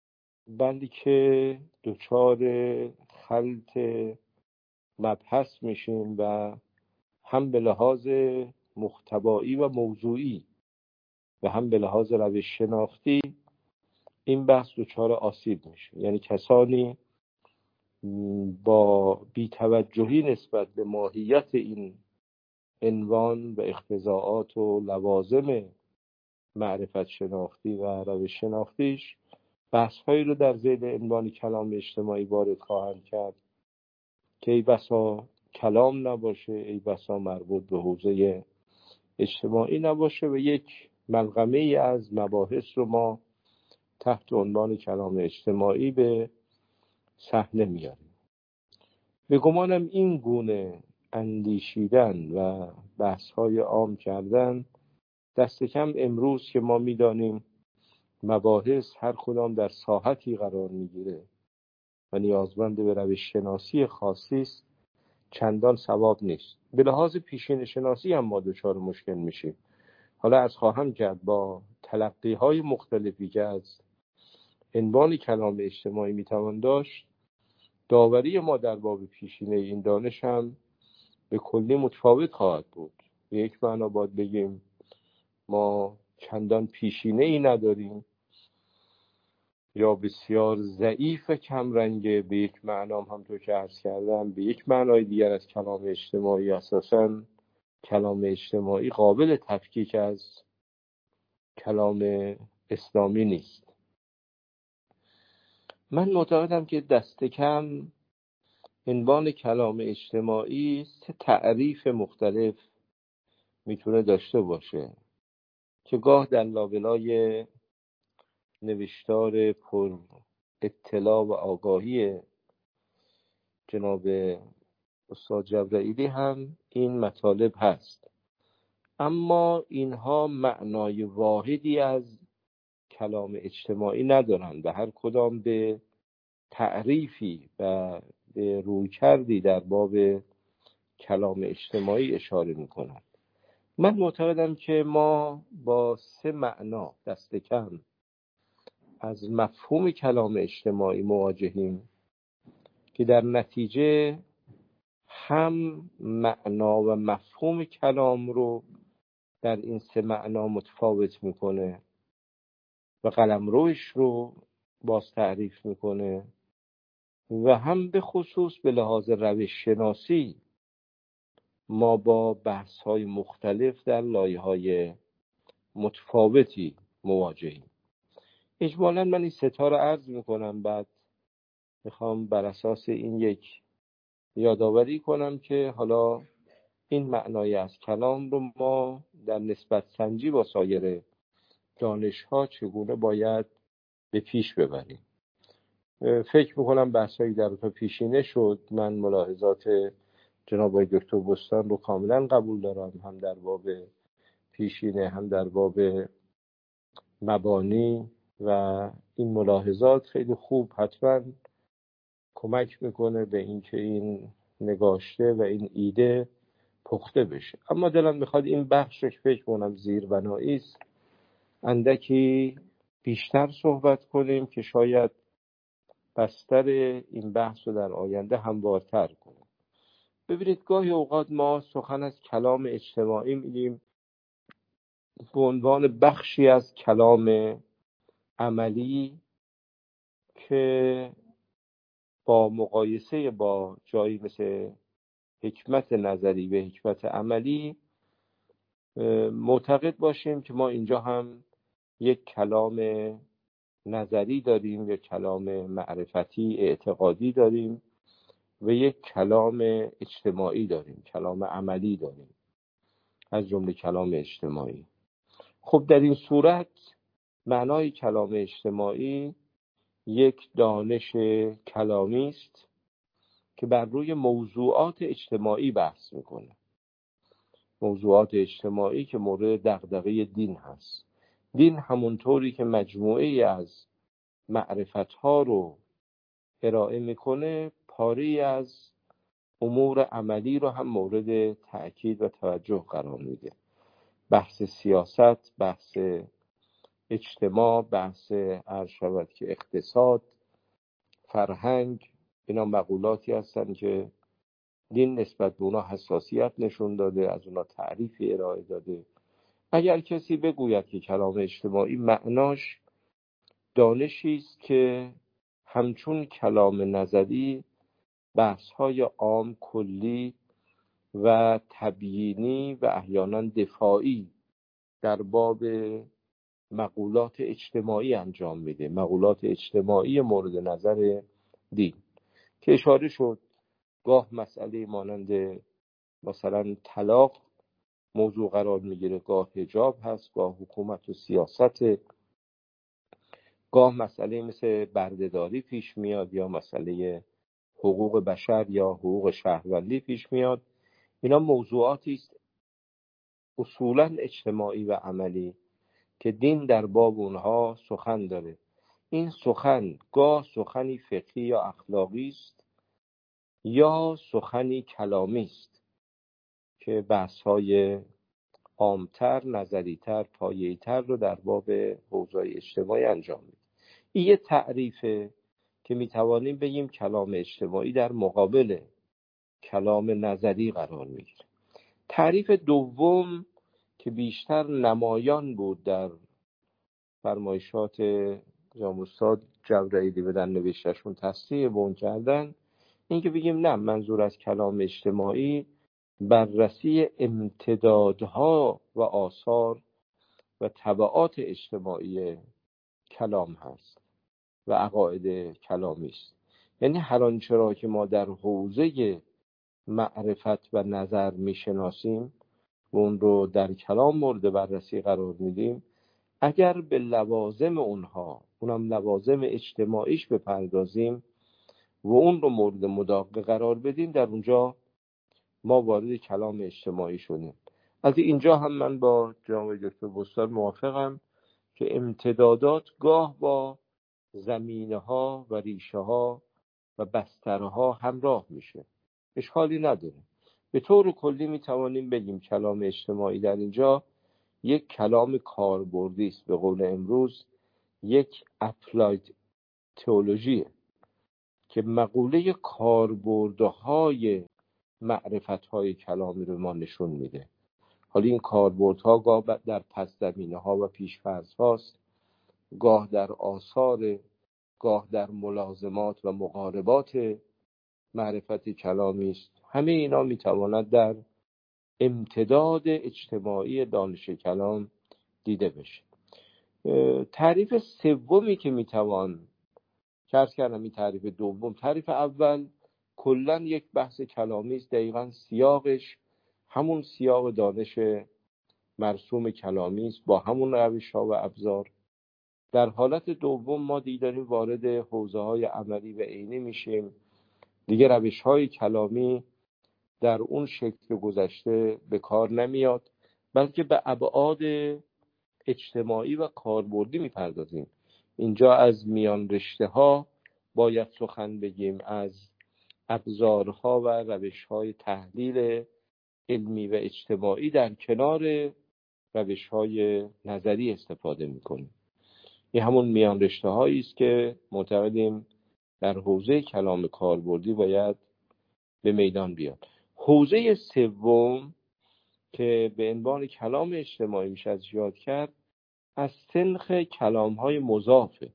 بلکه دچار خلط مبحث میشیم و هم به لحاظ محتوایی و موضوعی و هم به لحاظ روش شناختی این بحث دچار آسیب میشه. یعنی کسانی با بی‌توجهی نسبت به ماهیت این عنوان و اقتضاعات و لوازم معرفت شناختی و روش شناختیش بحث‌هایی رو در ذیل عنوان کلام اجتماعی وارد خواهند کرد که ای بسا کلام نباشه، ای بسا مربوط به حوزه اجتماعی نباشه و یک ملغمه ای از مباحث رو ما تحت عنوان کلام اجتماعی به صحنه میاریم. به گمانم این گونه اندیشیدن و بحث‌های عام کردن دست کم امروز که ما میدانیم مباحث هر کدام در ساحتی قرار میگیره و نیازمند به روش شناسی خاصی است، چندان صواب نیست. به لحاظ پیشین شناسی هم ما دچار مشکل میشیم. حالا از خواهم کرد با تلقی‌های مختلفی که از عنوان کلام اجتماعی میتوان داشت، داوری ما در باب پیشینه این دانش هم به کلی متفاوت خواهد بود. به یک معنا باید بگیم ما چندان پیشینه ای نداریم یا بسیار ضعیف کم رنگه. به یک معنا همونطور که عرض کردم به یک معنای دیگر از کلام اجتماعی اساساً کلام اجتماعی قابل تفکیک از کلام اسلامی نیست. من معتقدم که دست کم عنوان کلام اجتماعی 3 تعریف مختلف میتونه داشته باشه که گاه در لابلای نوشتار پر اطلاع و آگاهی جناب استاد جبرائیلی هم این مطالب هست، اما اینها معنای واحدی از کلام اجتماعی ندارند و هر کدام به تعریفی و به رویکردی در باب کلام اجتماعی اشاره می‌کنند. من معتقدم که ما با 3 معنا دست کم از مفهوم کلام اجتماعی مواجهیم که در نتیجه هم معنا و مفهوم کلام رو در این 3 معنا متفاوت میکنه و قلمروش رو باز تعریف میکنه و هم به خصوص به لحاظ روش شناسی ما با بحث‌های مختلف در لایه‌های متفاوتی مواجهیم. اجمالاً من این 3 تا رو عرض میکنم، بعد میخوام بر اساس این یک یادآوری کنم که حالا این معنای از کلام رو ما در نسبت سنجی با سایر دانش‌ها چگونه باید به پیش ببریم. فکر میکنم بحثایی در تا پیشینه شد. من ملاحظات جناب آقای دکتر بستان رو کاملا قبول دارم، هم در باب پیشینه هم در باب مبانی، و این ملاحظات خیلی خوب حتما کمک میکنه به اینکه این نگاشته و این ایده پخته بشه. اما دلم میخواد این بخش رو فکر کنم زیربنایی است اندکی بیشتر صحبت کنیم که شاید بستر این بحث رو در آینده هموارتر کنیم. ببینید گاهی اوقات ما سخن از کلام اجتماعی میگیم به عنوان بخشی از کلام عملی که با مقایسه با جایی مثل حکمت نظری و حکمت عملی معتقد باشیم که ما اینجا هم یک کلام نظری داریم، یک کلام معرفتی اعتقادی داریم و یک کلام اجتماعی داریم، کلام عملی داریم، از جمله کلام اجتماعی. خب در این صورت معنای کلام اجتماعی یک دانش کلامی است که بر روی موضوعات اجتماعی بحث میکنه. موضوعات اجتماعی که مورد دغدغه دین هست. دین همونطوری که مجموعه از معرفت‌ها رو ارائه میکنه، پاری از امور عملی رو هم مورد تأکید و توجه قرار میده. بحث سیاست، بحث اجتماع، بحث عرض شود که اقتصاد، فرهنگ، اینا مقولاتی هستن که دین نسبت به اونا حساسیت نشون داده، از اونا تعریفی ارائه داده. اگر کسی بگوید که کلام اجتماعی معناش دانشی است که همچون کلام نظری بحث‌های عام، کلی و تبیینی و احیانا دفاعی در باب مقولات اجتماعی انجام میده، مقولات اجتماعی مورد نظر دین که اشاره شد، گاه مسئله مانند مثلا طلاق موضوع قرار میگیره، گاه حجاب هست، گاه حکومت و سیاست، گاه مسئله مثل بردهداری پیش میاد یا مسئله حقوق بشر یا حقوق شهروندی پیش میاد. اینا موضوعاتی است اصولا اجتماعی و عملی که دین در باب اونها سخن داره. این سخن گاه سخنی فقهی یا اخلاقی است یا سخنی کلامی است که بحث‌های عامتر، نظریتر، پایه‌ای‌تر رو در باب حوزه‌های اجتماعی انجام میده. این یه تعریفه که میتوانیم بگیم کلام اجتماعی در مقابل کلام نظری قرار میگیره. تعریف دوم که بیشتر نمایان بود در فرمایشات جناب استاد جبرائیلی و در نوشتهشون تصحیح اون کردن، این که بگیم نه، منظور از کلام اجتماعی بررسی امتدادها و آثار و تبعات اجتماعی کلام هست و عقاید کلامی است. یعنی هر آنچه را که ما در حوزه معرفت و نظر میشناسیم و اون رو در کلام مورد بررسی قرار میدیم، اگر به لوازم اونها، اونم لوازم اجتماعیش بپردازیم و اون رو مورد مداقه قرار بدیم، در اونجا ما وارد کلام اجتماعی شدیم. از اینجا هم من با جناب دکتر بستان موافقم که امتدادات گاه با زمینه‌ها و ریشه‌ها و بسترها همراه میشه، اشکالی نداره. به طور کلی میتوانیم بگیم کلام اجتماعی در اینجا یک کلام کاربردی است، به قول امروز یک اپلاید تئولوژیه که مقوله کاربردهای معرفت‌های کلامی رو ما نشون میده. حالا این کاربردها گاه در پس زمینه‌ها و پیش‌فرض‌هاست، گاه در آثار، گاه در ملازمات و مقاربات معرفت کلامی است. همه اینا میتواند در امتداد اجتماعی دانش کلام دیده بشه. تعریف سومی که میتوان عرض کردم، این تعریف دوم. تعریف اول کلا یک بحث کلامی است، دقیقاً سیاقش همون سیاق دانش مرسوم کلامی است با همون روش‌ها و ابزار. در حالت دوم ما دیگه داریم وارد حوزه‌های عملی و عینی میشیم. دیگه روش‌های کلامی در اون شکل گذشته به کار نمیاد، بلکه به ابعاد اجتماعی و کاربردی میپردازیم. اینجا از میان رشته‌ها باید سخن بگیم، از ابزارها و روش‌های تحلیل علمی و اجتماعی در کنار روش‌های نظری استفاده می‌کنیم. این همون میان رشته‌هایی است که معتقدیم در حوزه کلام کاربردی باید به میدان بیاد. حوزه سوم که به عنوان کلام اجتماعی میشه ازش یاد کرد، از سنخ کلام‌های مضافه.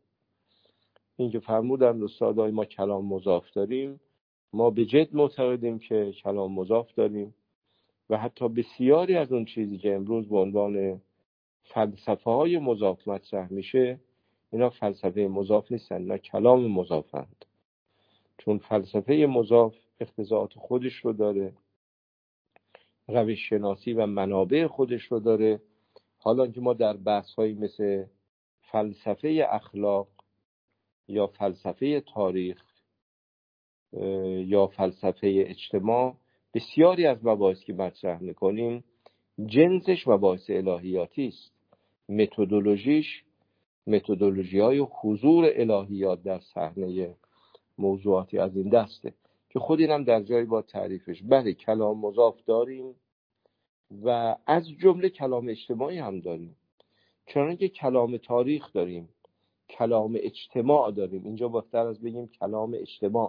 این که فرمودن استادای ما کلام مضاف داریم، ما به جد معتقدیم که کلام مضاف داریم و حتی بسیاری از اون چیزی که امروز به عنوان فلسفه های مضاف مطرح میشه، اینا فلسفه مضاف نیستن، اینا کلام مضافند. چون فلسفه مضاف اقتضاعات خودش رو داره، روش شناسی و منابع خودش رو داره. حالا که ما در بحث هایی مثل فلسفه اخلاق یا فلسفه تاریخ یا فلسفه اجتماع، بسیاری از مباحث که مطرح میکنیم جنسش مباحث الهیاتی است. متدولوژی های حضور الهیات در صحنه موضوعاتی از این دسته که خود اینم در جایی با تعریفش. بله کلام مضاف داریم و از جمله کلام اجتماعی هم داریم، چنانکه کلام تاریخ داریم، کلام اجتماع داریم. اینجا بهتر از بگیم کلام اجتماع،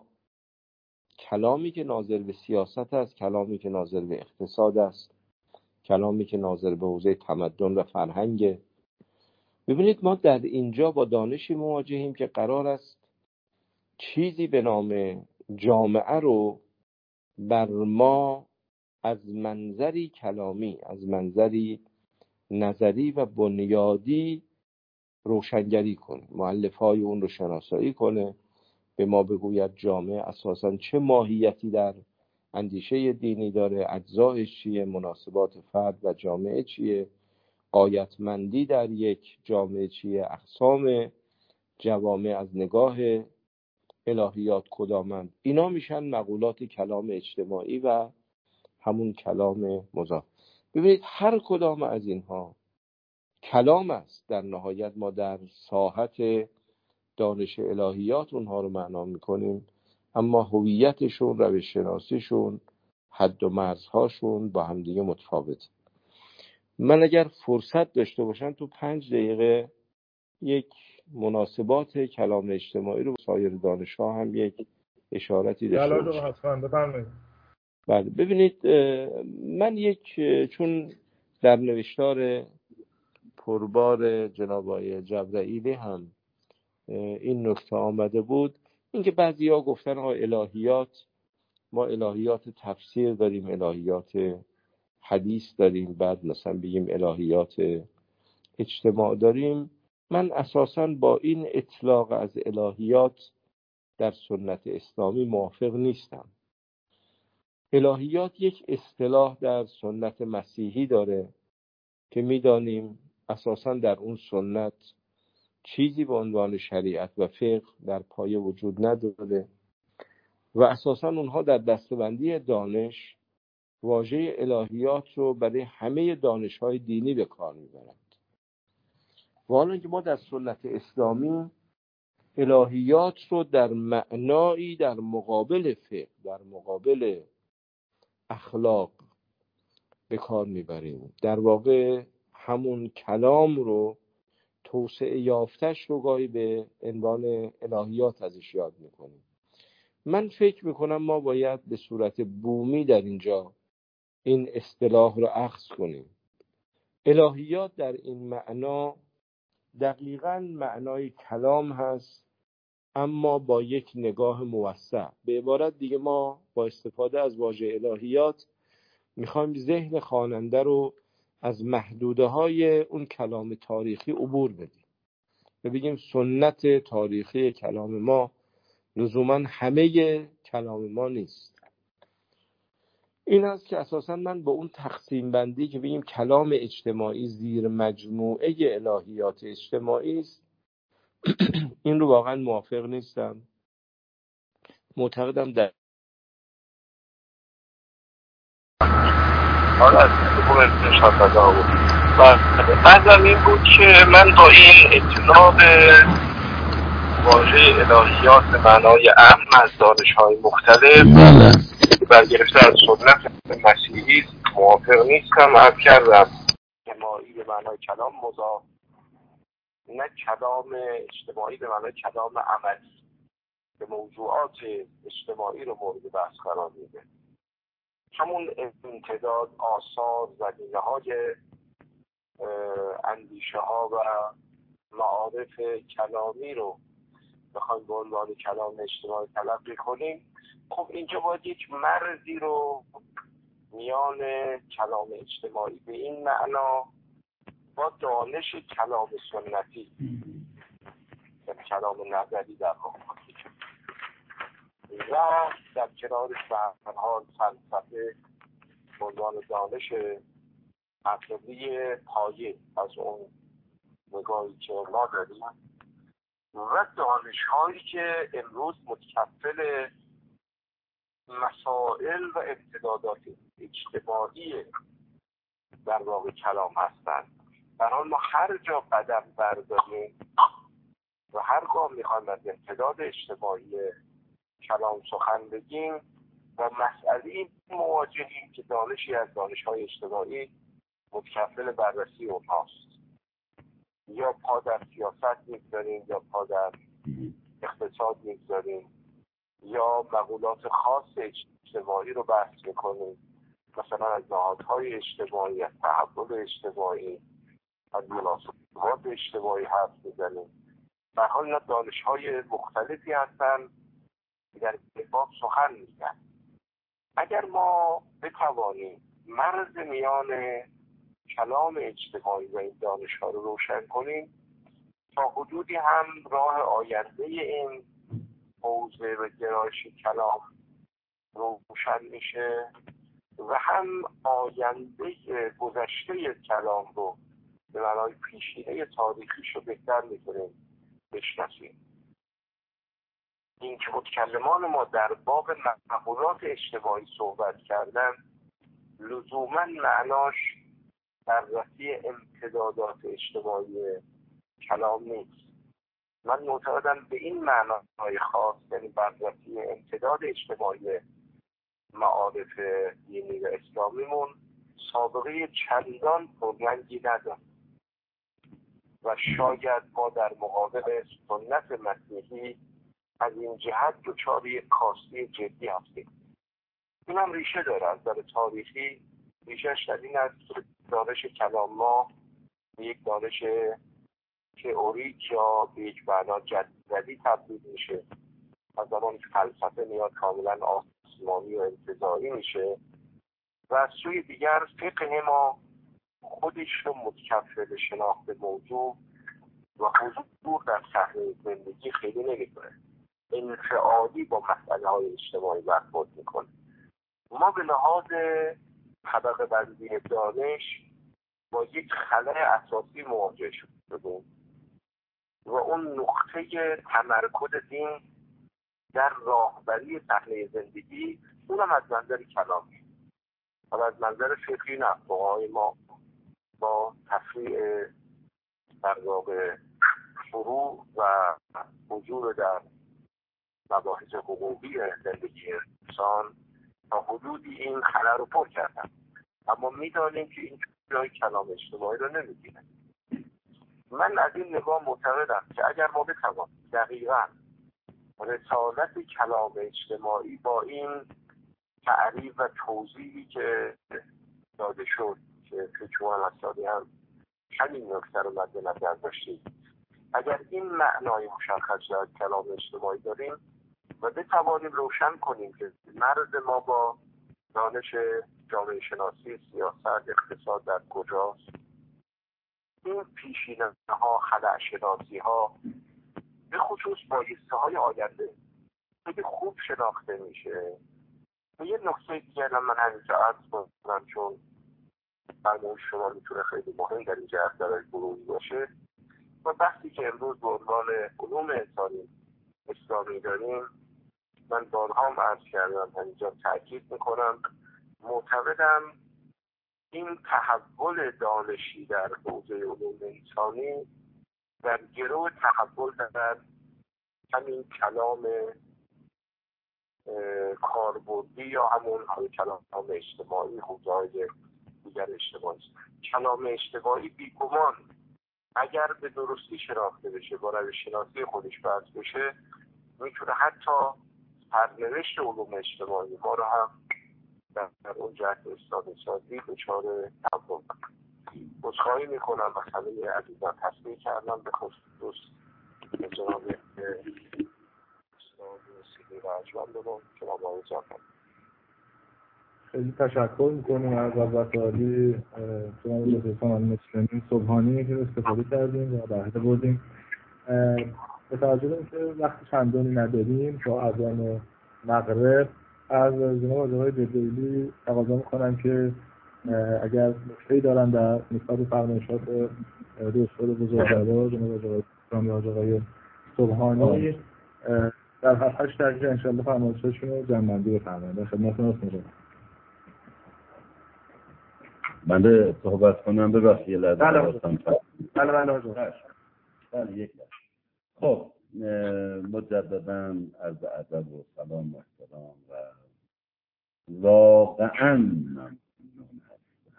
کلامی که ناظر به سیاست است، کلامی که ناظر به اقتصاد است، کلامی که ناظر به حوزه تمدن و فرهنگ. ببینید ما در اینجا با دانشی مواجهیم که قرار است چیزی به نام جامعه رو بر ما از منظری کلامی، از منظری نظری و بنیادی روشنگری کنه، مؤلفه‌های اون رو شناسایی کنه، به ما بگوید جامعه اساساً چه ماهیتی در اندیشه دینی داره، اجزایش چیه، مناسبات فرد و جامعه چیه، غایتمندی در یک جامعه چیه، اقسام جوامع از نگاه الهیات کدامند. اینا میشن مقولات کلام اجتماعی و همون کلام مضاف. ببینید هر کدام از اینها کلام است. در نهایت ما در ساحت دانش الهیات اونها رو معنا میکنیم، اما هویتشون، روش شناسیشون، حد و مرزهاشون با هم دیگه متفاوته. من اگر فرصت داشته باشم تو 5 دقیقه یک مناسبات کلام اجتماعی رو سایر دانش‌ها هم یک اشارتی داشته باشم. حتما بفرمایید. بله ببینید من چون در نوشتار پربار جناب آقای جبرائیلی هم این نکته آمده بود، اینکه بعضیا گفتن الهیات، ما الهیات تفسیر داریم، الهیات حدیث داریم، بعد مثلا بگیم الهیات اجتماع داریم. من اساساً با این اطلاق از الهیات در سنت اسلامی موافق نیستم. الهیات یک اصطلاح در سنت مسیحی داره که میدانیم اساساً در اون سنت چیزی به عنوان شریعت و فقه در پایه وجود نداره و اساساً اونها در دسته‌بندی دانش واژه الهیات رو برای همه دانش‌های دینی به کار میبرند. و حالا که ما در سنت اسلامی الهیات رو در معنایی در مقابل فقه، در مقابل اخلاق به کار میبریم، در واقع همون کلام رو، توسعه یافتش رو گاهی به عنوان الهیات ازش یاد میکنیم. من فکر میکنم ما باید به صورت بومی در اینجا این اصطلاح رو اخذ کنیم. الهیات در این معنا دقیقاً معنای کلام هست، اما با یک نگاه موسع. به عبارت دیگه ما با استفاده از واژه الهیات میخوایم ذهن خواننده رو از محدوده‌های اون کلام تاریخی عبور بدیم و بگیم سنت تاریخی کلام ما لزوماً همه کلام ما نیست. این است که اساساً من با اون تقسیم بندی که بگیم کلام اجتماعی زیر مجموعه الهیات اجتماعی است، این رو واقعاً موافق نیستم. معتقدم در بعدم این بود که من با این اطلاع واژه الهیات به معنای عام از دانش‌های مختلف برگرفته از سنت مسیحی موافق نیستم. عرض کردم اجتماعی به معنای کلام مضاف، نه کلام اجتماعی به معنای کلام عملی که موضوعات اجتماعی رو مورد بحث قرار میده. همون امتداد آثار زمینه‌های اندیشه ها و معارف کلامی رو بخوایم به عنوان کلام اجتماعی تلقی کنیم، خب اینجا باید یک مرزی رو میان کلام اجتماعی به این معنا با دانش کلام سنتی، یعنی کلام نظری در واقع، و در کنارش به هر حال فلسفه به عنوان دانش عقلی پایه از اون نگاهی که ما داریم، و دانش‌هایی که امروز متکفل مسائل و امتدادات اجتماعی در واقع کلام هستند. در حال ما هر جا قدم برداریم و هر گاه میخوایم از امتداد اجتماعی کلام سخن بگیم و مسئله مواجهیم که دانشی از دانش‌های اجتماعی متکفل بررسی اونهاست. یا پا در سیاست میگذاریم یا پا در اقتصاد میگذاریم یا مقولات خاص اجتماعی رو بحث میکنیم، مثلا از نهادهای اجتماعی، از تحول اجتماعی، از مناسبات اجتماعی حرف میزنیم. در حال اینا دانش‌های مختلفی هستن که در باب سخن میگن. اگر ما بتوانیم مرز میان کلام اجتماعی و این دانش‌ها رو روشن کنیم، تا حدودی هم راه آینده این حوزه و گرایش کلام روشن میشه و هم آینده گذشته کلام رو به معنای پیشینه تاریخیش رو بهتر میتونیم بشناسیم. این که متکلمان ما در باب مقولات اجتماعی صحبت کردن لزوما معناش بررسی امتدادات اجتماعی کلام نیست. من معتقدم به این معنای خاص، یعنی بررسی امتداد اجتماعی معارف دینی و اسلامیمون، سابقه چندان پررنگی ندارد و شاید ما در مقابل سنت مسیحی از این جهت دچار یک کاستی جدی هستیم. این هم ریشه داره از نظر تاریخی. ریشه‌اش در این است که دانش کلام ما به یک دانش تئوریک یا به یک معنا جدولی تبدیل میشه. از زمانی که فلسفه میاد کاملا آسمانی و انتزاعی میشه و از سوی دیگر فقه ما خودش رو متکفل شناخت موضوع و حضور در صحنه زندگی خیلی نمیکنه، انفعالی با مسئله های اجتماعی برخورد میکنه. ما به لحاظ طبقه بندی دانش با یک خلأ اساسی مواجه شدیم و اون نقطه تمرکز دین در راهبری صحنه زندگی، اونم از منظر کلامی و از منظر فقهی نه. فقهای ما با تفریع در واقع فروع و حضور در مباحث حقوقی زندگی انسان تا حدودی این خلأ رو پر کردن، اما میدانیم که این جای کلام اجتماعی رو نمیگیره. من از این نگاه معتقدم که اگر ما بتوانیم دقیقاً رسالت کلام اجتماعی با این تعریف و توضیحی که داده شد که فکر مسائلی هم همین نکته رو مد نظر داشتیم، اگر این معنای مشخص در کلام اجتماعی داریم و بتوانیم روشن کنیم که مرز ما با دانش جامعه شناسی، سیاست، اقتصاد در کجاست، این پیشینه ها، خلأ شناسی ها به خصوص بایسته های آینده خیلی خوب شناخته میشه. و یه نکته دیگر من همیشه عرض کنم، چون برنامه شما میتونه خیلی مهم در این جهت برای گروهی باشه، و بحثی که امروز به عنوان علوم انسانی اسلامی داریم، من بارها هم عرض کردم، همینجا تاکید میکنم، معتقدم این تحول دانشی در حوزه علوم انسانی در گرو تحول در همین کلام کاربردی یا همون کلام اجتماعی، حوزه‌های دیگر اجتماعی. کلام اجتماعی بیگمان اگر به درستی شناخته بشه، با روش شناسی خودش بحث بشه، میتونه حتی سرنوشت علوم اجتماعی ما رو هم در اون جهت استاد سازی دچار تحول. عذرخواهی میکنم، مسئله عزیزان تصمیه کردم به خصوص جناب استاد سیدی رجمن بمون که ما با اجازه. خیلی تشکر میکنیم از حضرت عالی جناب دکتر سامان مسلمی صبحانی که استفاده کردیم و بهره بردیم. به توجه به اینکه وقت چندانی نداریم تا اذان مغرب از جناب آقای دردویلی تقاضا میکنم که اگر نکته‌ای دارن در نسبت فرمایشات دوستان بزرگوار جناب آقای صبحانی در 7-8 دقیقه انشاءالله فرمایشاتشون رو جمع‌بندی بفرمایید. در خدمتتون هستم. بنده صحبت کنم ببخشید یه لحظه واسم بله یک لحظه. خب مجدداً عرض ادب و سلام و احترام و واقعاً ممنون هستم.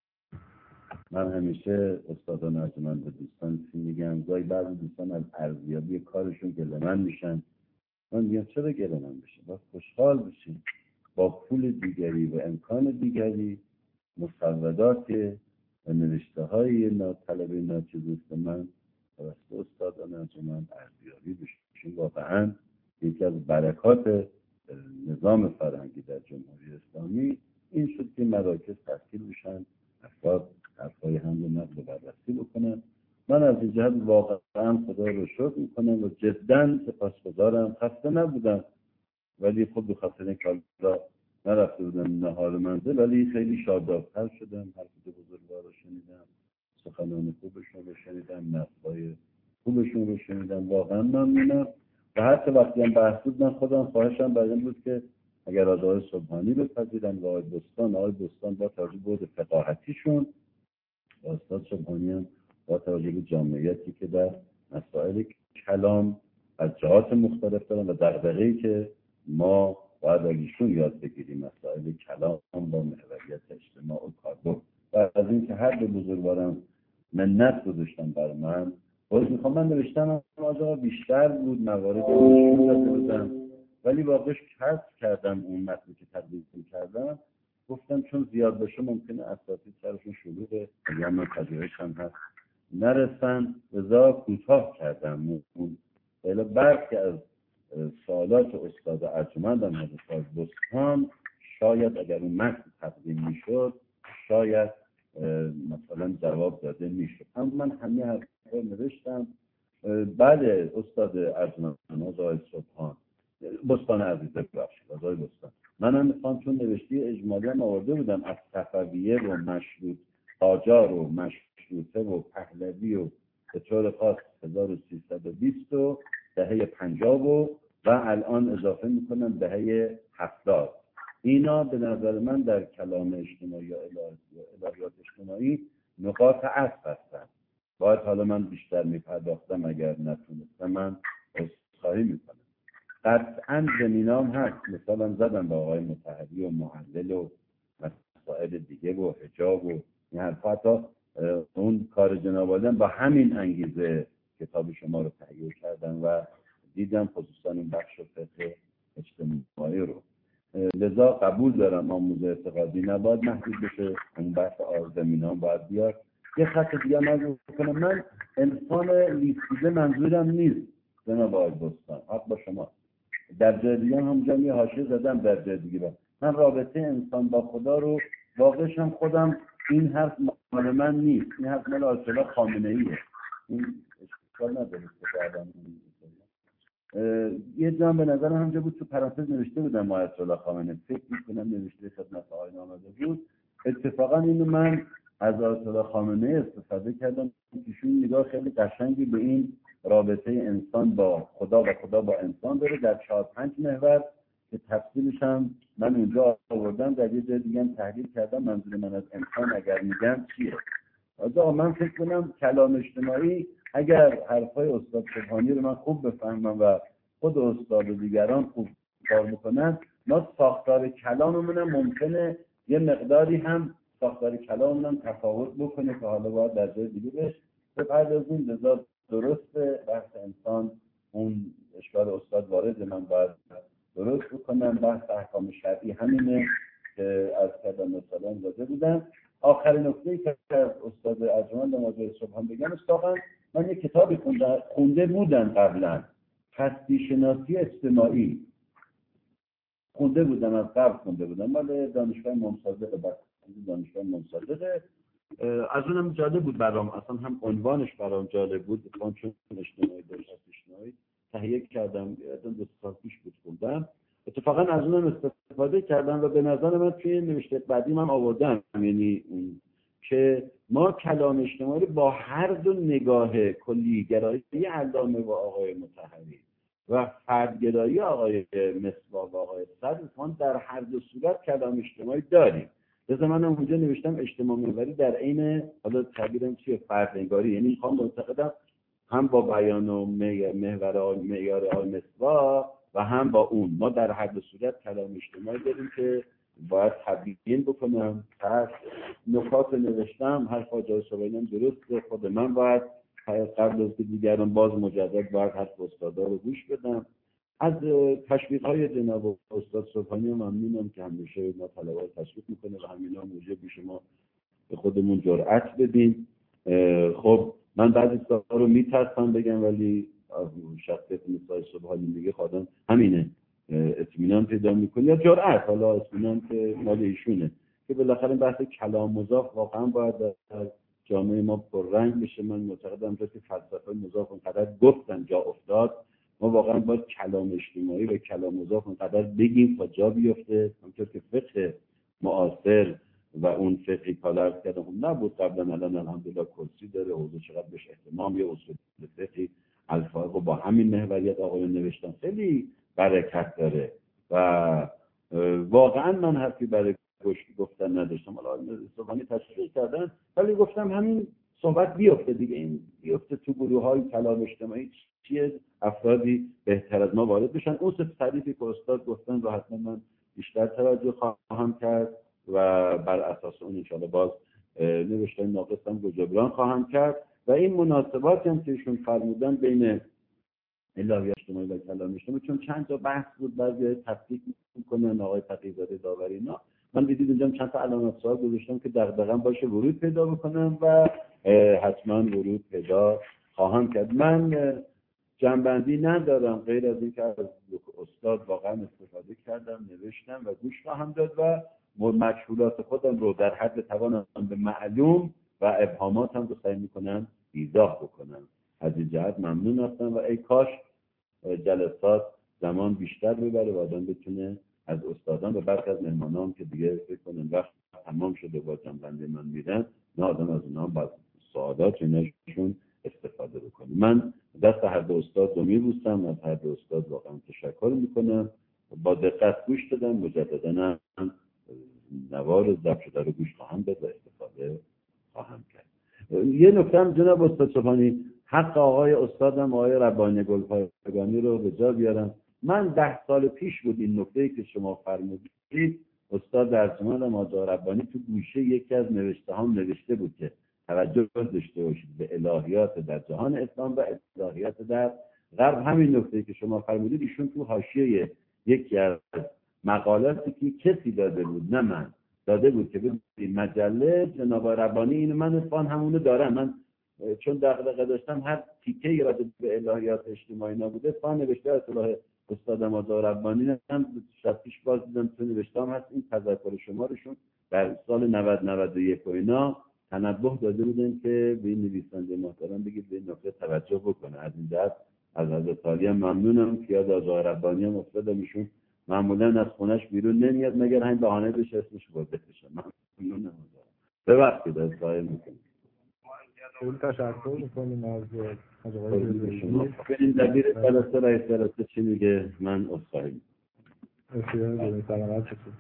من همیشه استادان ارجمند و دوستان میگم گاهی بعضی دوستان از ارزیابی کارشون گله‌مند میشن. من میگم چرا گله‌مند بشین؟ باید خوشحال بشین. با پول دیگری و امکان دیگری مسودات و نوشته‌های طلبه ناچیزیست من توسط استادان ارجمند ارزیابی بشین. واقعاً یکی از برکات نظام فرهنگی در جمهوری اسلامی این شد که مراکز تشکیل بشن، افراد حرفای هم رو نقد و بررسی بکنن. من از این جهت واقعاً خدا رو شکر میکنم و جداً سپاسگزارم. خسته نبودم ولی خب به خاطر این کار نرفته بودم نهار منزل، ولی خیلی شاداب‌تر شدم. حرف بزرگوار رو شنیدم، سخنان خوبشون رو شنیدم، نقدهای خوبشون رو شنیدم. واقعا ممنونم. و حتی وقتی هم بحث بود من خودم خواهشم بر این بود که اگر آقای صبحانی بپذیرن و آقای بستان با توجه به بود فقاهتیشون و استاد صبحانی هم با توجه به جامعیتی که در مسائل کلام از جهات مختلف دارن و دغدغه‌ای که ما باید ایشون یاد بگیریم، مسائل کلام با محوریت اجتماع و کاربرد. و از اینکه هر دو بزرگوارم منت گذاشتن بر من. باز میخوام من نوشتم آجا بیشتر بود موارد نشون داده بودم، ولی واقعش کسب کردم اون متنی که تدریس کردم. گفتم چون زیاد باشه ممکنه اساتید سرشون شلوغه، اگر من تجربهش هم هست نرسن، رضا کوتاه کردم. اون برخی از سوالات استاد ارجمند هم حضرت بستان شاید اگر اون متن تقدیم میشد شاید مثلا جواب داده میشد. اما من همین حرف رو نوشتم. بله استاد ارجمند آقای صبحان بستان عزیز ببخشید آقای بستان، منم میخوام چون نوشته اجمالی هم آورده بودم از صفویه و مشروط قاجار و مشروطه و پهلوی و به طور خاص 1320 و دهه 50 و الان اضافه میکنم دهه 70. اینا به نظر من در کلام اجتماعی یا الهیات اجتماعی نقاط عطف هستن. باید حالا من بیشتر میپرداختم، اگر نتونستم من عذرخواهی میکنم. قطعا زمینام هست، مثلا زدم با آقای مطهری و محلل و مسائل دیگه و حجاب و این حرفا. حتی اون کار جناب عالی با همین انگیزه کتاب شما رو تهیه کردم و دیدم خصوصا این بخش فقه اجتماعی رو. لذا قبول دارم آموزه اعتقادی نباید محدود بشه، اون بحث زمینام باید بیاد. یه خط دیگه من بکنم، من انسان لیستیده منظورم نیست جناب آقای بستان، حق با شما. در جای دیگه هم جمعی حاشیه زدم در جای دیگه. من رابطه انسان با خدا رو واقعش هم خودم این حرف مال من نیست، این حرف مال آیت الله خامنه‌ایه. این اشکال نداره که بعداً یه جام به نظر همونجا بود تو پرانتز نوشته بودم آیت الله خامنه‌ای، فکر می‌کنم نوشته خدمت آقایان آمده بود. اتفاقا اینو من از آیت الله خامنه‌ای استفاده کردم که ایشون نگاه خیلی قشنگی به این رابطه انسان با خدا و خدا با انسان داره در 4-5 محور که تفصیلش هم من اونجا آوردم، در یه جای دیگه هم تحلیل کردم. منظور من از انسان اگر میگم چیه؟ من فکر کنم کلام اجتماعی اگر حرفای استاد صبحانی رو من خوب بفهمم و خود استاد و دیگران خوب کار میکنن، ما ساختار کلاممون هم ممکنه یه مقداری هم ساختار کلاممون هم تفاوت بکنه که حالا باید در جای دیگه بهش بپردازیم. لذا درسته بحث انسان اون اشکال استاد وارد من باید درست بکنم. بحث احکام شرعی همینه که از کردم مثلا زده بودم. آخرین نکته‌ای که استاد ارجمند آقای صبحان بگم استاقا من یک کتابی خونده بودم قبلا، هستی شناسی اجتماعی. خونده بودم، از قبل خونده بودم، مال دانشگاه امام صادق، دانشگاه امام صادق. از اونم جالب بود برام، اصلا هم عنوانش برام جالب بود، چون اجتماعی داشت، اجتماعی تهیه کردم، یادم 2 سال پیش بود خوندم، اتفاقا از اونم استفاده کردم و به نظر من توی نوشته بعدی من آوردم، یعنی که ما کلام اجتماعی با هر دو نگاه کلی‌گرایی علامه و آقای مطهری و فردگرایی آقای مصباح و آقای صدر، ما در هر دو صورت کلام اجتماعی داریم. لذا من اونجا نوشتم اجتماع محوری در عین، حالا تعبیرم چیه، فردنگاری، یعنی میخوام معتقدم هم با بیان و محور معیار آقای مصباح و هم با اون ما در هر دو صورت کلام اجتماعی داریم که باید تبیین بکنم. پس نکات نوشتم، هر خواجه صبحانی درسته، خود من باید قبل از که دیگران باز مجدد باید حرف استادا رو گوش بدم. از تشویق‌های جناب استاد صبحانی ممنونم که همیشه ما طلبه‌ها تشویق میکنه و همینا موجب میشه ما به خودمون جرأت بدیم. خب من بعضی چیزا رو میترسم بگم، ولی از شخصیت مثل صبحانی میگه خودم همینه، اطمینان پیدا میکنه یا جرأت، حالا اطمینان که مال ایشونه، که بالاخره بحث کلام مضاف واقعا باید در جامعه ما پررنگ بشه. من معتقدم که فلسفه مضاف اونقدر گفتن جا افتاد، ما واقعا باید کلام اجتماعی و کلام مضاف اونقدر بگیم تا جا بیفته، همونطور که فقه معاصر و اون فقهی کالرز کردم نبود قبلا، الان الحمدلله کرسی داره، حوزه چقدر بهش اهتمام، یه اصول فقهی الفاظ رو با همین محوریت آقایون نوشتن، خیلی برکت داره و واقعا من حرفی برای گفتن نداشتم. حالا صبحانی تشریح کردن، ولی گفتم همین صحبت بیفته دیگه، این بیفته تو گروه‌های کلام اجتماعی، چیه افرادی بهتر از ما وارد بشن. اون سه تعریفی که استاد گفتن رو حتما من بیشتر توجه خواهم کرد و بر اساس اون انشاءالله باز نوشتن ناقصم رو جبران خواهم کرد و این مناسباتی هم که ایشون فرمودن بین الهیات اجتماعی و کلام اجتماعی، چون چند تا بحث بود، بعضی تفکیک میکنن آقای تقی‌زاده داوری اینا، من دیدید اینجا چند تا علامت سوال گذاشتم که دغدغه‌ام باشه ورود پیدا بکنم و حتما ورود پیدا خواهم کرد. من جنبندی ندارم غیر از اینکه از استاد واقعا استفاده کردم، نوشتم و گوش خواهم داد و مشغولات خودم رو در حد توانم به معلوم و ابهاماتم رو سعی میکنم ایضاح بکنم. از این جهت ممنون هستم و ای کاش جلسات زمان بیشتر ببره و آدم بتونه از استادان و برخی از مهمانان که دیگه فکر کنن وقت تمام شده با جنبنده من میرن، نه آدم از اونها با سوالات ایناشون استفاده بکنه. من دست هر دو استاد رو میبوسم، از هر دو استاد واقعا تشکر میکنم، با دقت گوش دادم، مجددا نوار ضبط شده رو گوش خواهم داد و استفاده خواهم کرد. یه نکته هم جناب استاد صبحانی، حق آقای استادم آقای ربانی گلپایگانی رو به جا بیارم. من 10 سال پیش بود این نکته‌ای که شما فرمودید، استاد ارجمند آقا ربانی تو گوشه یکی از نوشته هم نوشته بود که توجه داشته باشید به الهیات در جهان اسلام و الهیات در غرب. همین نکته‌ای که شما فرمودید ایشون تو حاشیه یکی از مقالاتی که کسی داده بود، نه من، داده بود که ببینید مجله جناب ربانی اینو من اصلا همونو دارم، من چون دغدغه داشتم هر تیکه‌ای را به الهیات اجتماعی نبوده فان نوشته از اصطلاح استاد آقا ربانی هم شب پیش باز دیدم تو نوشتم هست. این تذکر شما روشون در سال 90 91 و اینا تنبه داده بودن که به این نویسنده محترم بگید به این نکته توجه بکنه. از این جهت از حضرت عالی هم ممنونم که یاد آقا ربانی هم افتادم. ایشون معمولا از خونش بیرون نمیاد مگر همین بهانه بشه اسمش برده بشه. ممنونم. ببخشید از سایه میکنم. خیلی تشکر میکنیم از آقای جلوی. بریم دبیر جلسه رئیس جلسه چی میگه؟ من اصخایی بسیار سلامت شد.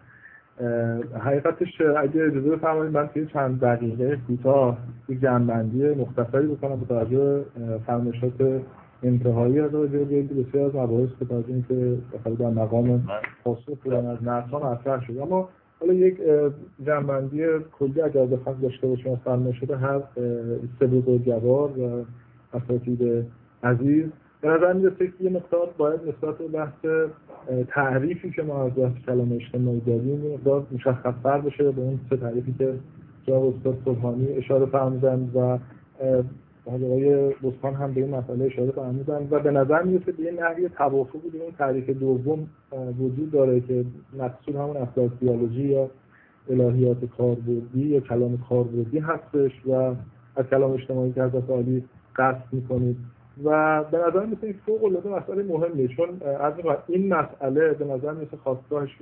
حقیقتش اگه اجازه بفرمایید من توی چند دقیقه کوتاه یک جمع‌بندی مختصری بکنم با توجه فرمایشات انتهایی از راجع به بسیار از مباحث که تا اینکه در مقام پاسخ بودن از نظرها مطرح شد. اما حالا یک جنبندی کلی اگر بخوام داشته باشیم از فرمایشات هر سه بزرگوار و اساتید عزیز، به نظر میرسه که یه مقدار باید نسبت به بحث تعریفی که ما از بحث کلام اجتماعی داریم یه مقدار مشخص‌تر بشه به اون سه تعریفی که جناب استاد صبحانی اشاره فرمودن و آقای بستان هم به این مسئله اشاره فرمودن و به نظر میرسه به این نحوی توافقی به اون تعریف دوم وجود داره که مقصود همون افلاکسیولوژی یا الهیات کاربردی یا کلام کاربردی هستش و از کلام اجتماعی که حضرت عالی قصد میکنید و به نظر میرسه این فوق العاده مسئله مهمیه، چون از این مسئله به نظر میرسه خواستگاهش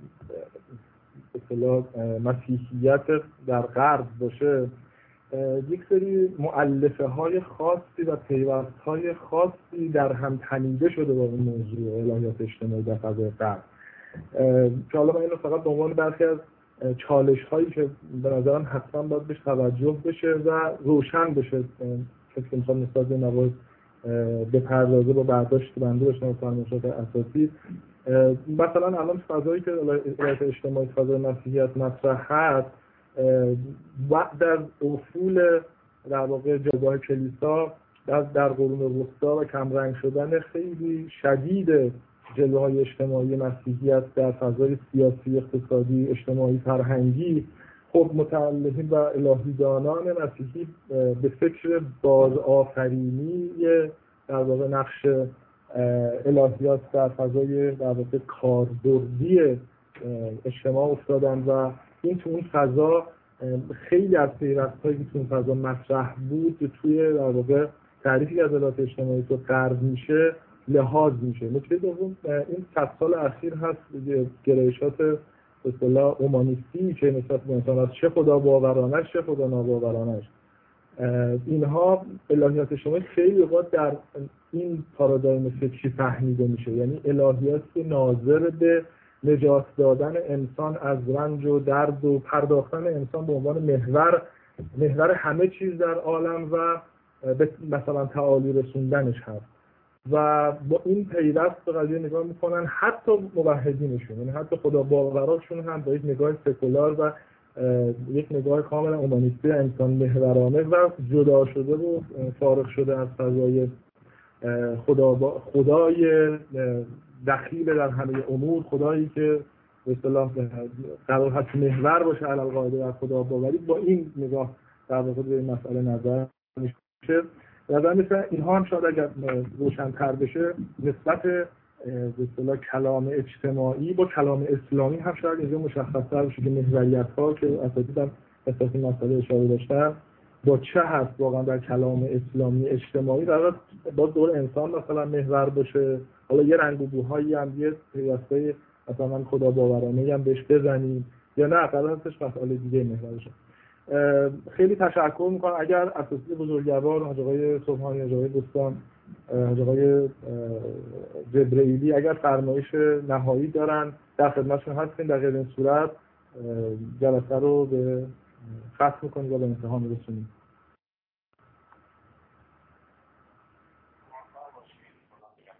اصطلاح مسیحیت در غرب باشه، یک سری مؤلفه های خاصی و پیوست های خاصی در هم تنیده شده با این موضوع الهیات اجتماعی در فضای غرب که حالا من اینو فقط به عنوان برخی از چالش هایی که به نظرم حتما باید بهش توجه بشه و روشن بشه کسی که میخواد نسبت به موارد به پردازه با برداشت که بنده داشتم فرمایشات اساسی. مثلا الان فضایی که الهیات اجتماعی فضای مسیحیت مطرح هست بعد از افول در واقع جایگاه کلیسا در قرون وسطا و کمرنگ شدن خیلی شدید جلوه‌های اجتماعی مسیحیت در فضای سیاسی، اقتصادی، اجتماعی، فرهنگی، خب متعلقین و الهیدانان مسیحی به فکر بازآفرینی در واقع نقش الهیات در فضای در واقع کاربردی اجتماع افتادن و این تو اون فضا خیلی از پیوست‌هایی که تو اون فضا مطرح بود توی در واقع تعریفی از الهیات اجتماعی که غرب میشه لحاظ میشه. نکته دوم این 100 سال اخیر هست گرایشات به اصطلاح اومانیستی که نسبت به انسان از چه خدا باورانش چه خدا ناباورانش، اینها الهیات اجتماعی خیلی وقت در این پارادایم فکری فهمیده میشه، یعنی الهیات که ناظر به نجات دادن انسان از رنج و درد و پرداختن انسان به عنوان محور همه چیز در عالم و به مثلا تعالی رسوندنش هست و با این پیوست به قضیه نگاه میکنن حتی موحدینشون، یعنی حتی خدا باوراشون هم با یک نگاه سکولار و یک نگاه کاملا اومانیستی انسان محورانه و جدا شده و فارغ شده از فضای خدای دخیل در همه امور، خدایی که به اصطلاح قرار هست محور باشه علی القاعده در خدا باوری، با این نگاه در واقع به این مسئله نظر میشه. نظر میشه اینها هم شاید اگر روشن‌تر بشه نسبت به اصطلاح کلام اجتماعی با کلام اسلامی هم شاید اینجا مشخص‌تر بشه که محوریت‌ها که اساساً اساسی مسئله اشاره داشتن با چه هست واقعا در کلام اسلامی اجتماعی در واقع با دور انسان مثلا محور باشه، حالا یه رنگ و بوهایی هم یه پیوسته مثلا خدا باورانه هم بهش بزنیم یا نه قرار هستش مسئله دیگه محور باشه. خیلی تشکر میکنم اگر اساسی بزرگوار آقای صبحانی، آقای بستان، آقای جبرئیلی اگر فرمایش نهایی دارن در خدمتشون هستیم، در غیر این صورت جلسه رو به ختم میکنیم و به انتها میرسونیم.